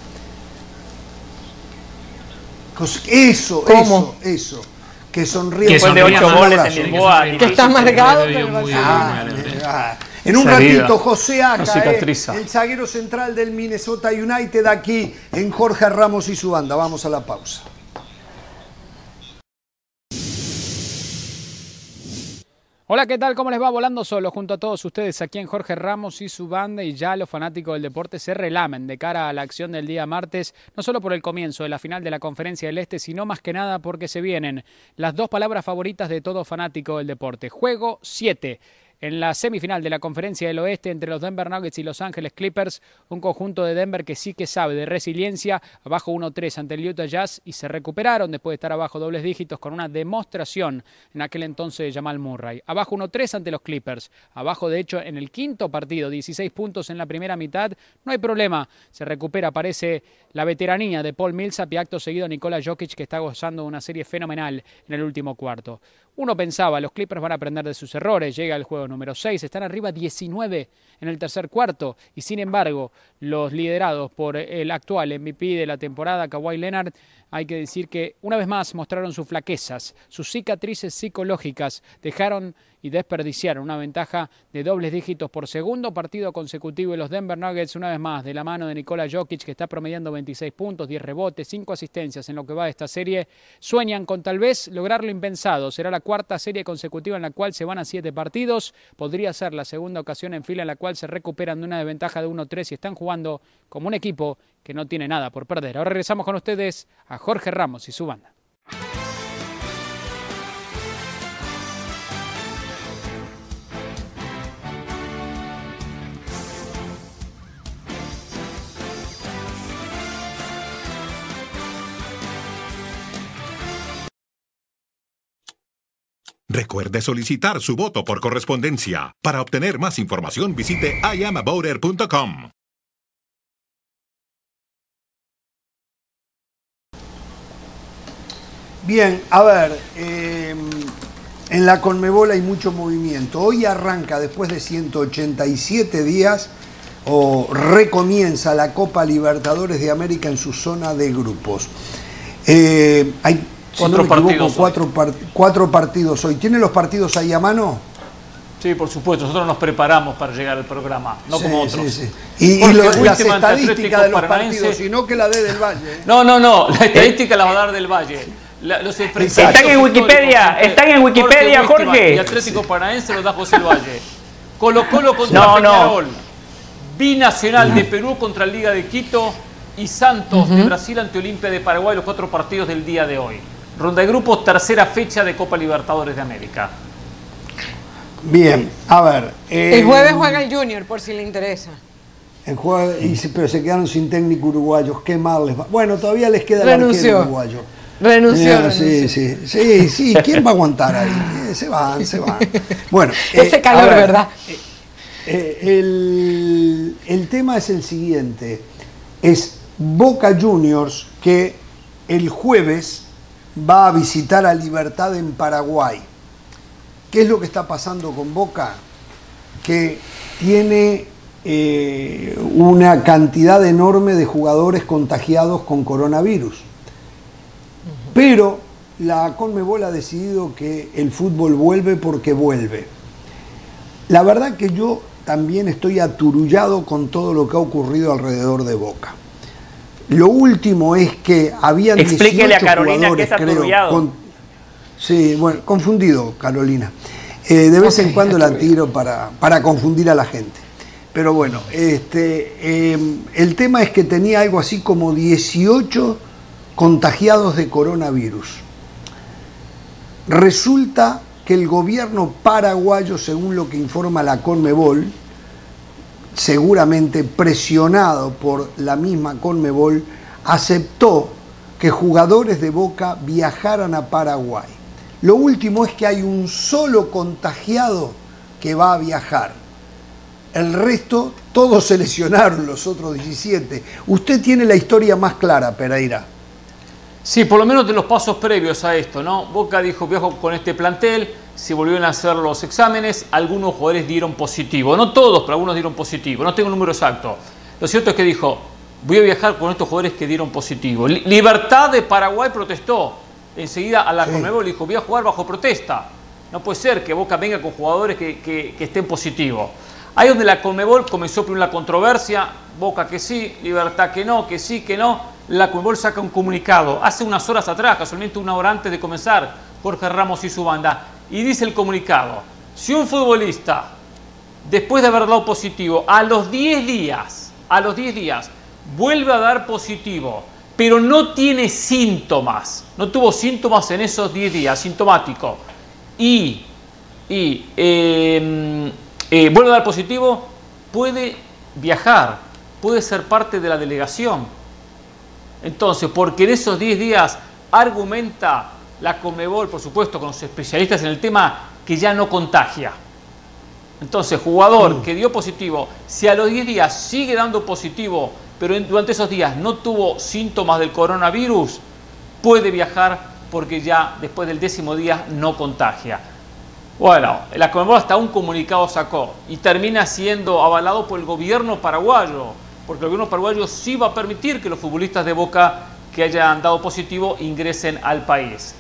Eso, ¿Cómo? eso, eso. Que sonríe. Que son de ocho goles en Lisboa. Que está amargado. Ah, ah, en un ratito, José Aca, eh, el zaguero central del Minnesota United, aquí en Jorge Ramos y su banda. Vamos a la pausa. Hola, ¿qué tal? ¿Cómo les va? Volando Solo junto a todos ustedes aquí en Jorge Ramos y su banda, y ya los fanáticos del deporte se relamen de cara a la acción del día martes, no solo por el comienzo de la final de la Conferencia del Este, sino más que nada porque se vienen las dos palabras favoritas de todo fanático del deporte. Juego siete. En la semifinal de la Conferencia del Oeste entre los Denver Nuggets y Los Ángeles Clippers, un conjunto de Denver que sí que sabe de resiliencia, abajo uno tres ante el Utah Jazz y se recuperaron después de estar abajo dobles dígitos con una demostración en aquel entonces de Jamal Murray. Abajo uno tres ante los Clippers, abajo de hecho en el quinto partido, dieciséis puntos en la primera mitad, no hay problema, se recupera, aparece la veteranía de Paul Millsap y acto seguido Nikola Jokic que está gozando de una serie fenomenal en el último cuarto. Uno pensaba, los Clippers van a aprender de sus errores, llega el juego número seis, están arriba diecinueve en el tercer cuarto y sin embargo los liderados por el actual M V P de la temporada, Kawhi Leonard, hay que decir que una vez más mostraron sus flaquezas, sus cicatrices psicológicas, dejaron y desperdiciaron una ventaja de dobles dígitos por segundo partido consecutivo y los Denver Nuggets una vez más de la mano de Nikola Jokic que está promediando veintiséis puntos, diez rebotes, cinco asistencias en lo que va de esta serie, sueñan con tal vez lograr lo impensado, será la cuarta serie consecutiva en la cual se van a siete partidos, podría ser la segunda ocasión en fila en la cual se recuperan de una desventaja de uno tres y están jugando como un equipo que no tiene nada por perder. Ahora regresamos con ustedes a Jorge Ramos y su banda. Recuerde solicitar su voto por correspondencia. Para obtener más información visite i am a voter punto com. Bien, a ver, eh, en la Conmebol hay mucho movimiento. Hoy arranca, después de ciento ochenta y siete días, o recomienza la Copa Libertadores de América en su zona de grupos. Eh, hay, si no me equivoco, cuatro, part cuatro partidos hoy. ¿Tienen los partidos ahí a mano? Sí, por supuesto. Nosotros nos preparamos para llegar al programa, no sí, como otros. Sí, sí. Y, y lo, las estadísticas de los partidos, y no que la dé del Valle. ¿eh? No, no, no. La estadística la va a dar del Valle. La, los están en Wikipedia, están en Wikipedia, Jorge. Jorge. Y Atlético Paranaense los da José el Valle. Colo Colo contra no, Peñarol. No. Binacional de Perú contra Liga de Quito y Santos uh-huh. de Brasil ante Olimpia de Paraguay, los cuatro partidos del día de hoy. Ronda de grupos, tercera fecha de Copa Libertadores de América. Bien, a ver. Eh, el jueves juega el Junior, por si le interesa. El jueves, y, pero se quedaron sin técnico uruguayos, qué mal les va. Bueno, todavía les queda renunció. el arquero uruguayo. Renunció, eh, renunció. Sí, sí, sí, sí. ¿Quién va a aguantar ahí? Eh, se van, se van. Bueno, ese eh, calor, ver, ¿verdad? Eh, eh, el, el tema es el siguiente. Es Boca Juniors que el jueves va a visitar a Libertad en Paraguay. ¿Qué es lo que está pasando con Boca? Que tiene eh, una cantidad enorme de jugadores contagiados con coronavirus. Pero la Conmebol ha decidido que el fútbol vuelve porque vuelve. La verdad que yo también estoy aturullado con todo lo que ha ocurrido alrededor de Boca. Lo último es que habían Explíquele a Carolina que es aturullado. Creo, con, sí, bueno, confundido, Carolina. Eh, de vez okay, en cuando la tiro para, para confundir a la gente. Pero bueno, este, eh, el tema es que tenía algo así como dieciocho contagiados de coronavirus. Resulta que el gobierno paraguayo, según lo que informa la Conmebol, seguramente presionado por la misma Conmebol, aceptó que jugadores de Boca viajaran a Paraguay. Lo último es que hay un solo contagiado que va a viajar. El resto, todos se lesionaron, los otros diecisiete. Usted tiene la historia más clara, Pereira. Sí, por lo menos de los pasos previos a esto, ¿no? Boca dijo, viajo con este plantel, se volvieron a hacer los exámenes, algunos jugadores dieron positivo, no todos, pero algunos dieron positivo, no tengo un número exacto. Lo cierto es que dijo, voy a viajar con estos jugadores que dieron positivo. Libertad de Paraguay protestó, enseguida a la sí. Conmebol dijo, voy a jugar bajo protesta. No puede ser que Boca venga con jugadores que, que, que estén positivos. Ahí donde la Conmebol comenzó primero la controversia, Boca que sí, Libertad que no, que sí, que no. La Conmebol saca un comunicado hace unas horas atrás, casualmente una hora antes de comenzar, Jorge Ramos y su banda, y dice el comunicado, si un futbolista, después de haber dado positivo, a los diez días, a los diez días, vuelve a dar positivo, pero no tiene síntomas, no tuvo síntomas en esos diez días, sintomático, y y eh, eh, vuelve a dar positivo, puede viajar, puede ser parte de la delegación. Entonces, porque en esos diez días argumenta la Conmebol, por supuesto, con los especialistas en el tema, que ya no contagia. Entonces, jugador mm. que dio positivo, si a los diez días sigue dando positivo, pero en, durante esos días no tuvo síntomas del coronavirus, puede viajar porque ya después del décimo día no contagia. Bueno, la Conmebol hasta un comunicado sacó y termina siendo avalado por el gobierno paraguayo, porque el gobierno paraguayo sí va a permitir que los futbolistas de Boca que hayan dado positivo ingresen al país.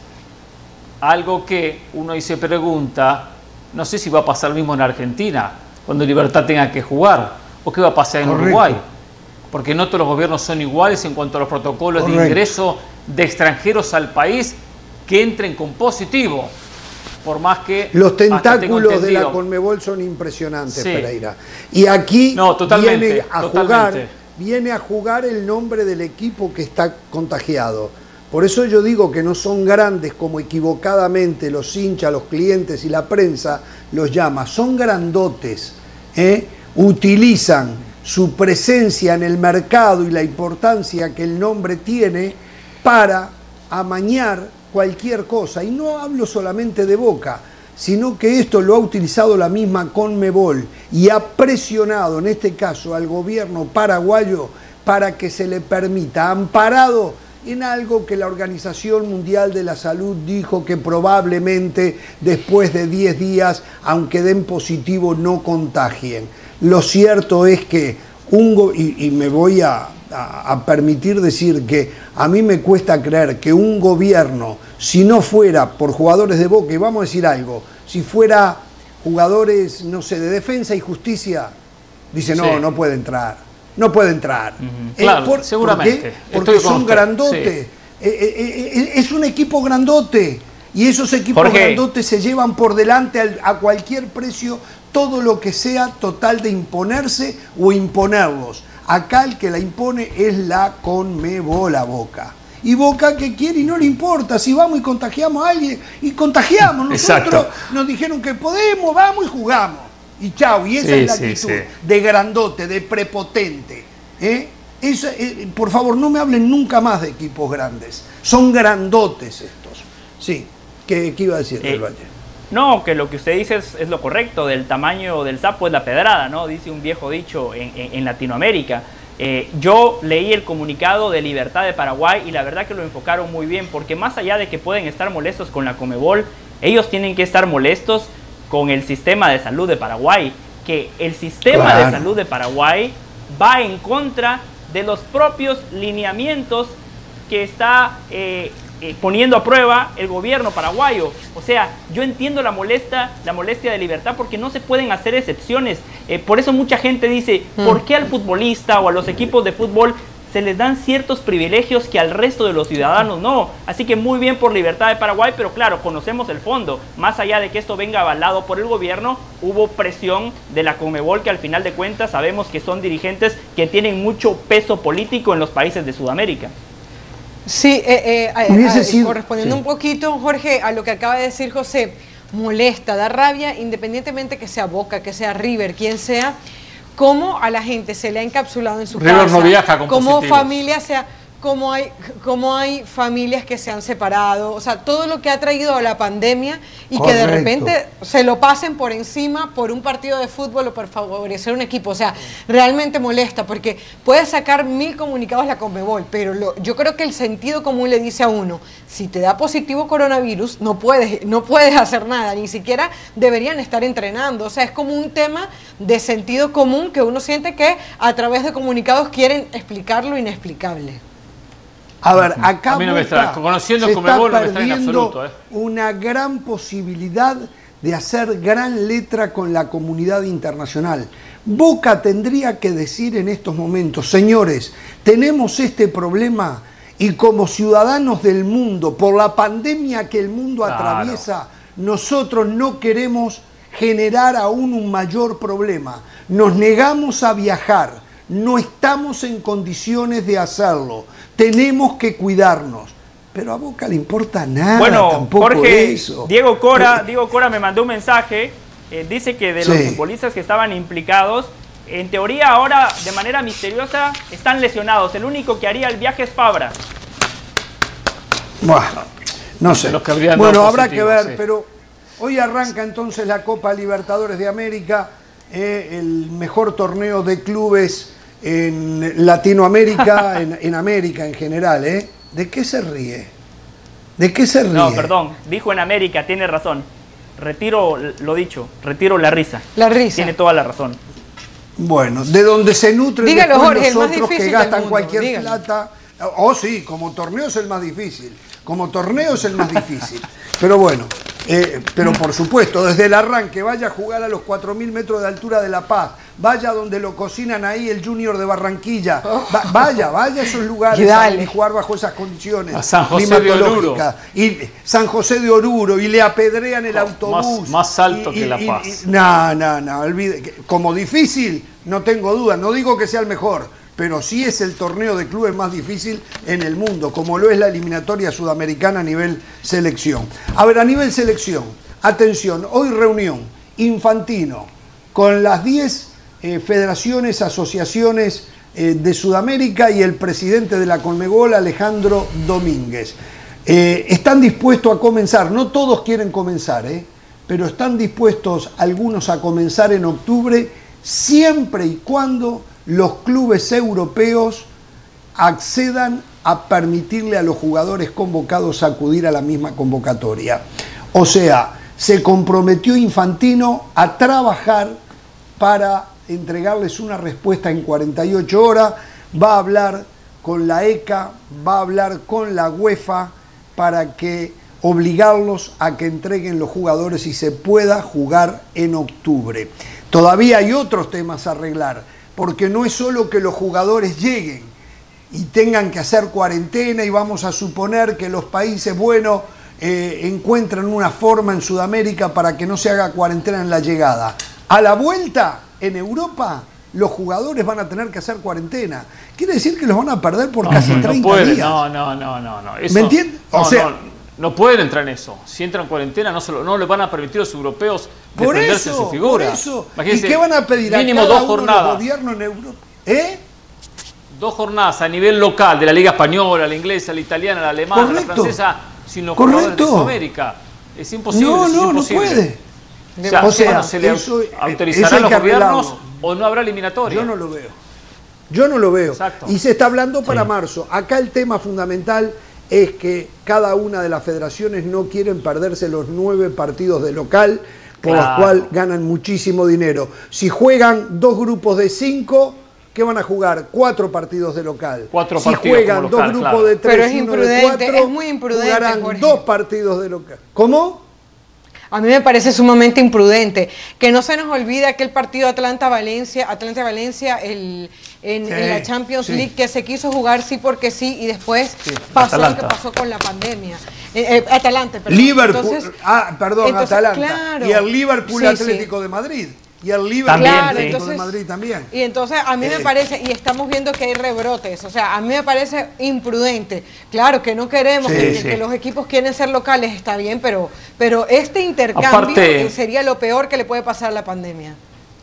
Algo que uno ahí se pregunta, no sé si va a pasar lo mismo en Argentina, cuando Libertad tenga que jugar, o qué va a pasar en Correcto. Uruguay, porque no todos los gobiernos son iguales en cuanto a los protocolos Correcto. De ingreso de extranjeros al país que entren con positivo, por más que... Los tentáculos de la Conmebol son impresionantes, sí. Pereira. Y aquí no, viene a totalmente. jugar, viene a jugar el nombre del equipo que está contagiado. Por eso yo digo que no son grandes como equivocadamente los hinchas, los clientes y la prensa los llama. Son grandotes, ¿eh? Utilizan su presencia en el mercado y la importancia que el nombre tiene para amañar cualquier cosa. Y no hablo solamente de Boca, sino que esto lo ha utilizado la misma Conmebol y ha presionado, en este caso, al gobierno paraguayo para que se le permita, amparado en algo que la Organización Mundial de la Salud dijo que probablemente después de diez días, aunque den positivo, no contagien. Lo cierto es que, un y, y me voy a, a, a permitir decir que a mí me cuesta creer que un gobierno, si no fuera por jugadores de Boca, y vamos a decir algo, si fuera jugadores, no sé, de Defensa y Justicia, dice no, sí. no puede entrar. No puede entrar. Uh-huh. Claro, eh, por, seguramente. ¿por qué? Porque Estoy son grandotes. Sí. Eh, eh, eh, es un equipo grandote. Y esos equipos Jorge. grandotes se llevan por delante al, a cualquier precio todo lo que sea total de imponerse o imponerlos. Acá el que la impone es la Conmebol a Boca. Y Boca que quiere y no le importa. Si vamos y contagiamos a alguien, y contagiamos. Nosotros Exacto. nos dijeron que podemos, vamos y jugamos. Y chau, y esa sí, es la actitud sí, sí. de grandote, de prepotente. ¿eh? Esa, eh, por favor, no me hablen nunca más de equipos grandes. Son grandotes estos. Sí, ¿qué, qué iba a decir eh, del Valle? No, que lo que usted dice es, es lo correcto. Del tamaño del sapo es la pedrada, ¿no? Dice un viejo dicho en, en, en Latinoamérica. Eh, yo leí el comunicado de Libertad de Paraguay y la verdad que lo enfocaron muy bien, porque más allá de que pueden estar molestos con la Conmebol, ellos tienen que estar molestos con el sistema de salud de Paraguay, que el sistema claro. de salud de Paraguay va en contra de los propios lineamientos que está eh, eh, poniendo a prueba el gobierno paraguayo. O sea, yo entiendo la molestia, la molestia de Libertad porque no se pueden hacer excepciones. Eh, por eso mucha gente dice, mm. ¿por qué al futbolista o a los equipos de fútbol se les dan ciertos privilegios que al resto de los ciudadanos no? Así que muy bien por Libertad de Paraguay, pero claro, conocemos el fondo. Más allá de que esto venga avalado por el gobierno, hubo presión de la Conmebol, que al final de cuentas sabemos que son dirigentes que tienen mucho peso político en los países de Sudamérica. Sí, eh, eh, eh, sido, correspondiendo sí. un poquito, Jorge, a lo que acaba de decir José, molesta, da rabia, independientemente que sea Boca, que sea River, quien sea, cómo a la gente se le ha encapsulado en su River casa, no viaja con cómo positivos. familia sea, cómo hay, cómo hay familias que se han separado, o sea, todo lo que ha traído la pandemia y Correcto. Que de repente se lo pasen por encima por un partido de fútbol o por favorecer un equipo. O sea, realmente molesta porque puede sacar mil comunicados la Conmebol, pero lo, yo creo que el sentido común le dice a uno, si te da positivo coronavirus, no puedes, no puedes hacer nada, ni siquiera deberían estar entrenando. O sea, es como un tema de sentido común que uno siente que a través de comunicados quieren explicar lo inexplicable. A ver, acá a mí no me está, conociendo se Conmebol, está no me está en absoluto, ¿eh? una gran posibilidad de hacer gran letra con la comunidad internacional. Boca tendría que decir en estos momentos, señores, tenemos este problema y como ciudadanos del mundo, por la pandemia que el mundo claro. atraviesa, nosotros no queremos generar aún un mayor problema. Nos negamos a viajar. No estamos en condiciones de hacerlo. Tenemos que cuidarnos. Pero a Boca le importa nada, bueno, tampoco Jorge, eso. Diego Cora, Diego Cora me mandó un mensaje, eh, dice que de los Sí. futbolistas que estaban implicados, en teoría ahora de manera misteriosa están lesionados. El único que haría el viaje es Fabra. Bueno, no sé. Los que habrían Bueno, dado habrá que positivo, ver, sí. pero hoy arranca entonces la Copa Libertadores de América, eh, el mejor torneo de clubes en Latinoamérica, en, en América en general, ¿eh? ¿De qué se ríe? ¿De qué se ríe? No, perdón, dijo en América, tiene razón. Retiro lo dicho, retiro la risa. La risa. Tiene toda la razón. Bueno, de donde se nutren Dígalo, después Jorge, el los más otros que difícil del gastan mundo, cualquier dígalo. plata. Oh, sí, como torneo es el más difícil. Como torneo es el más difícil. Pero bueno, eh, pero por supuesto, desde el arranque, vaya a jugar a los cuatro mil metros de altura de La Paz, vaya donde lo cocinan ahí el Junior de Barranquilla, Va- vaya, vaya a esos lugares Y dale. a jugar bajo esas condiciones A San José de climatológicas. Y San José de Oruro, y le apedrean el autobús. más- más alto Y- que La y- Paz. y- no, no, no, olvide. que- Como difícil, no tengo duda, no digo que sea el mejor, pero sí es el torneo de clubes más difícil en el mundo, como lo es la eliminatoria sudamericana a nivel selección. A ver, a nivel selección, atención, hoy reunión, Infantino, con las diez eh, federaciones, asociaciones eh, de Sudamérica y el presidente de la Conmebol, Alejandro Domínguez. Eh, están dispuestos a comenzar, no todos quieren comenzar, ¿eh? pero están dispuestos algunos a comenzar en octubre, siempre y cuando los clubes europeos accedan a permitirle a los jugadores convocados acudir a la misma convocatoria. O sea, se comprometió Infantino a trabajar para entregarles una respuesta en cuarenta y ocho horas, va a hablar con la E C A, va a hablar con la UEFA para que obligarlos a que entreguen los jugadores y se pueda jugar en octubre. Todavía hay otros temas a arreglar, porque no es solo que los jugadores lleguen y tengan que hacer cuarentena y vamos a suponer que los países buenos eh, encuentran una forma en Sudamérica para que no se haga cuarentena en la llegada. A la vuelta, en Europa, los jugadores van a tener que hacer cuarentena. Quiere decir que los van a perder por casi no treinta puede, días. No, no, no, no, no. Eso- ¿Me entiendes? O no, sea, no, no pueden entrar en eso. Si entran en cuarentena, no, se lo- no les van a permitir a los europeos por desprenderse de eso, su figura. por eso. ¿Y Imagínense, qué van a pedir a mínimo cada dos uno de los jornadas. gobiernos en Europa? ¿Eh? Dos jornadas a nivel local de la Liga Española, la inglesa, la italiana, la alemana, Correcto. la francesa, sin los jugadores de Correcto. Sudamérica. Es imposible. No, eso es no, no imposible. puede. O sea, O sea, bueno, se le eso- eso autorizarán hay los que gobiernos arreglarlo. o no habrá eliminatoria. Yo no lo veo. Yo no lo veo. Exacto. Y se está hablando para marzo. Acá el tema fundamental es que cada una de las federaciones no quieren perderse los nueve partidos de local, por los Claro. cuales ganan muchísimo dinero. Si juegan dos grupos de cinco, ¿qué van a jugar? Cuatro partidos de local. Cuatro si partidos juegan como dos local, grupos claro. de tres Pero es y uno de imprudente, cuatro, es muy imprudente, jugarán Jorge. dos partidos de local. ¿Cómo? A mí me parece sumamente imprudente. Que no se nos olvide aquel partido Atlanta-Valencia, Atlanta-Valencia el, en, Sí, en la Champions sí. League, que se quiso jugar sí porque sí y después pasó lo Atalanta. que pasó con la pandemia. Eh, eh, Atalante, perdón. Liverpool, Entonces, ah, perdón, entonces, Atalanta. claro. Y el Liverpool Sí, Atlético sí. de Madrid. Y el Liverpool También, Atlético sí. de entonces- Madrid también. Y entonces a mí me Eh. parece, y estamos viendo que hay rebrotes, o sea, a mí me parece imprudente. Claro que no queremos, Sí, que, sí. que los equipos quieren ser locales, está bien, pero, pero este intercambio Aparte- eh, sería lo peor que le puede pasar a la pandemia.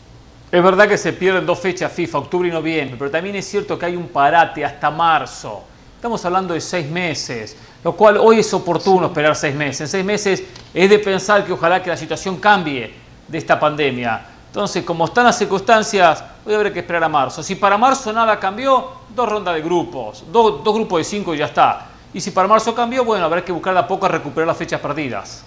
Es verdad que se pierden dos fechas FIFA, octubre y noviembre, pero también es cierto que hay un parate hasta marzo. Estamos hablando de seis meses, lo cual hoy es oportuno esperar seis meses. En seis meses es de pensar que ojalá que la situación cambie de esta pandemia. Entonces, como están las circunstancias, hoy habrá que esperar a marzo. Si para marzo nada cambió, dos rondas de grupos, dos, dos grupos de cinco y ya está. Y si para marzo cambió, bueno, habrá que buscar de a poco a recuperar las fechas perdidas.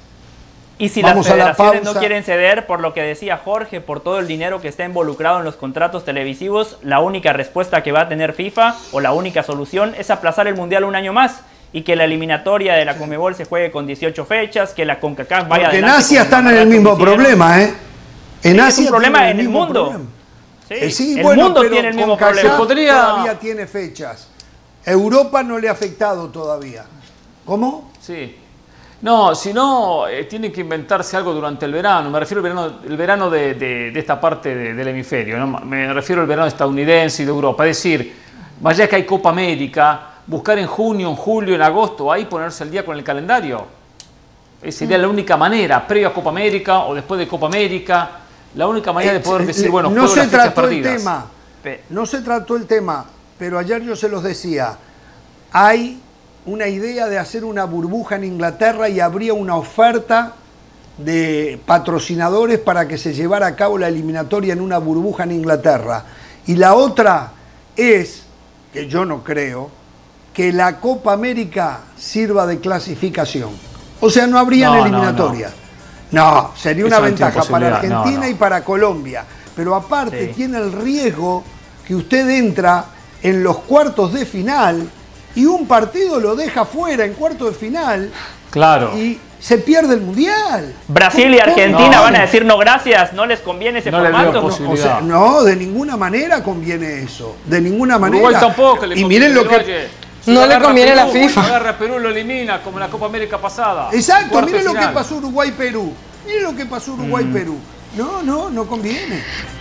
Y si Vamos las a la federaciones pausa. no quieren ceder, por lo que decía Jorge, por todo el dinero que está involucrado en los contratos televisivos, la única respuesta que va a tener FIFA o la única solución es aplazar el Mundial un año más y que la eliminatoria de la Conmebol se juegue con dieciocho fechas, que la CONCACAF vaya Porque en adelante Asia con están en el mandato mismo que hicieron. problema, ¿eh? En Sí, es Asia un problema tienen en el mismo mundo. problema. Sí, Eh, sí, el bueno, mundo pero tiene el mismo CONCACAF problema. Podría- todavía tiene fechas. Europa no le ha afectado todavía. ¿Cómo? Sí. No, si no, eh, tienen que inventarse algo durante el verano. Me refiero al verano, el verano de, de- de esta parte de- del hemisferio, ¿no? Me refiero al verano estadounidense y de Europa. Es decir, más allá que hay Copa América, buscar en junio, en julio, en agosto, ahí ponerse al día con el calendario. Esa sería mm. la única manera, previo a Copa América o después de Copa América, la única manera de poder decir, bueno, no se las fechas trató perdidas. el tema, no se trató el tema, pero ayer yo se los decía, hay una idea de hacer una burbuja en Inglaterra y habría una oferta de patrocinadores para que se llevara a cabo la eliminatoria en una burbuja en Inglaterra. Y la otra es, que yo no creo, que la Copa América sirva de clasificación. O sea, no habrían no, eliminatorias. No, no. no, sería una Eso ventaja para Argentina no, no. y para Colombia. Pero aparte sí. tiene el riesgo que usted entra en los cuartos de final y un partido lo deja fuera en cuartos de final. Claro. Y se pierde el Mundial. Brasil y Argentina no, van a decir no gracias, no les conviene ese no formato. No, o sea, no, de ninguna manera conviene eso. De ninguna manera. Uruguay tampoco le y miren lo que... Oye, si no le conviene Perú, la FIFA. Agarra a Perú, lo elimina, como en la Copa América pasada. Exacto, miren lo que pasó Uruguay-Perú. Miren lo que pasó Uruguay-Perú. No, no, no conviene.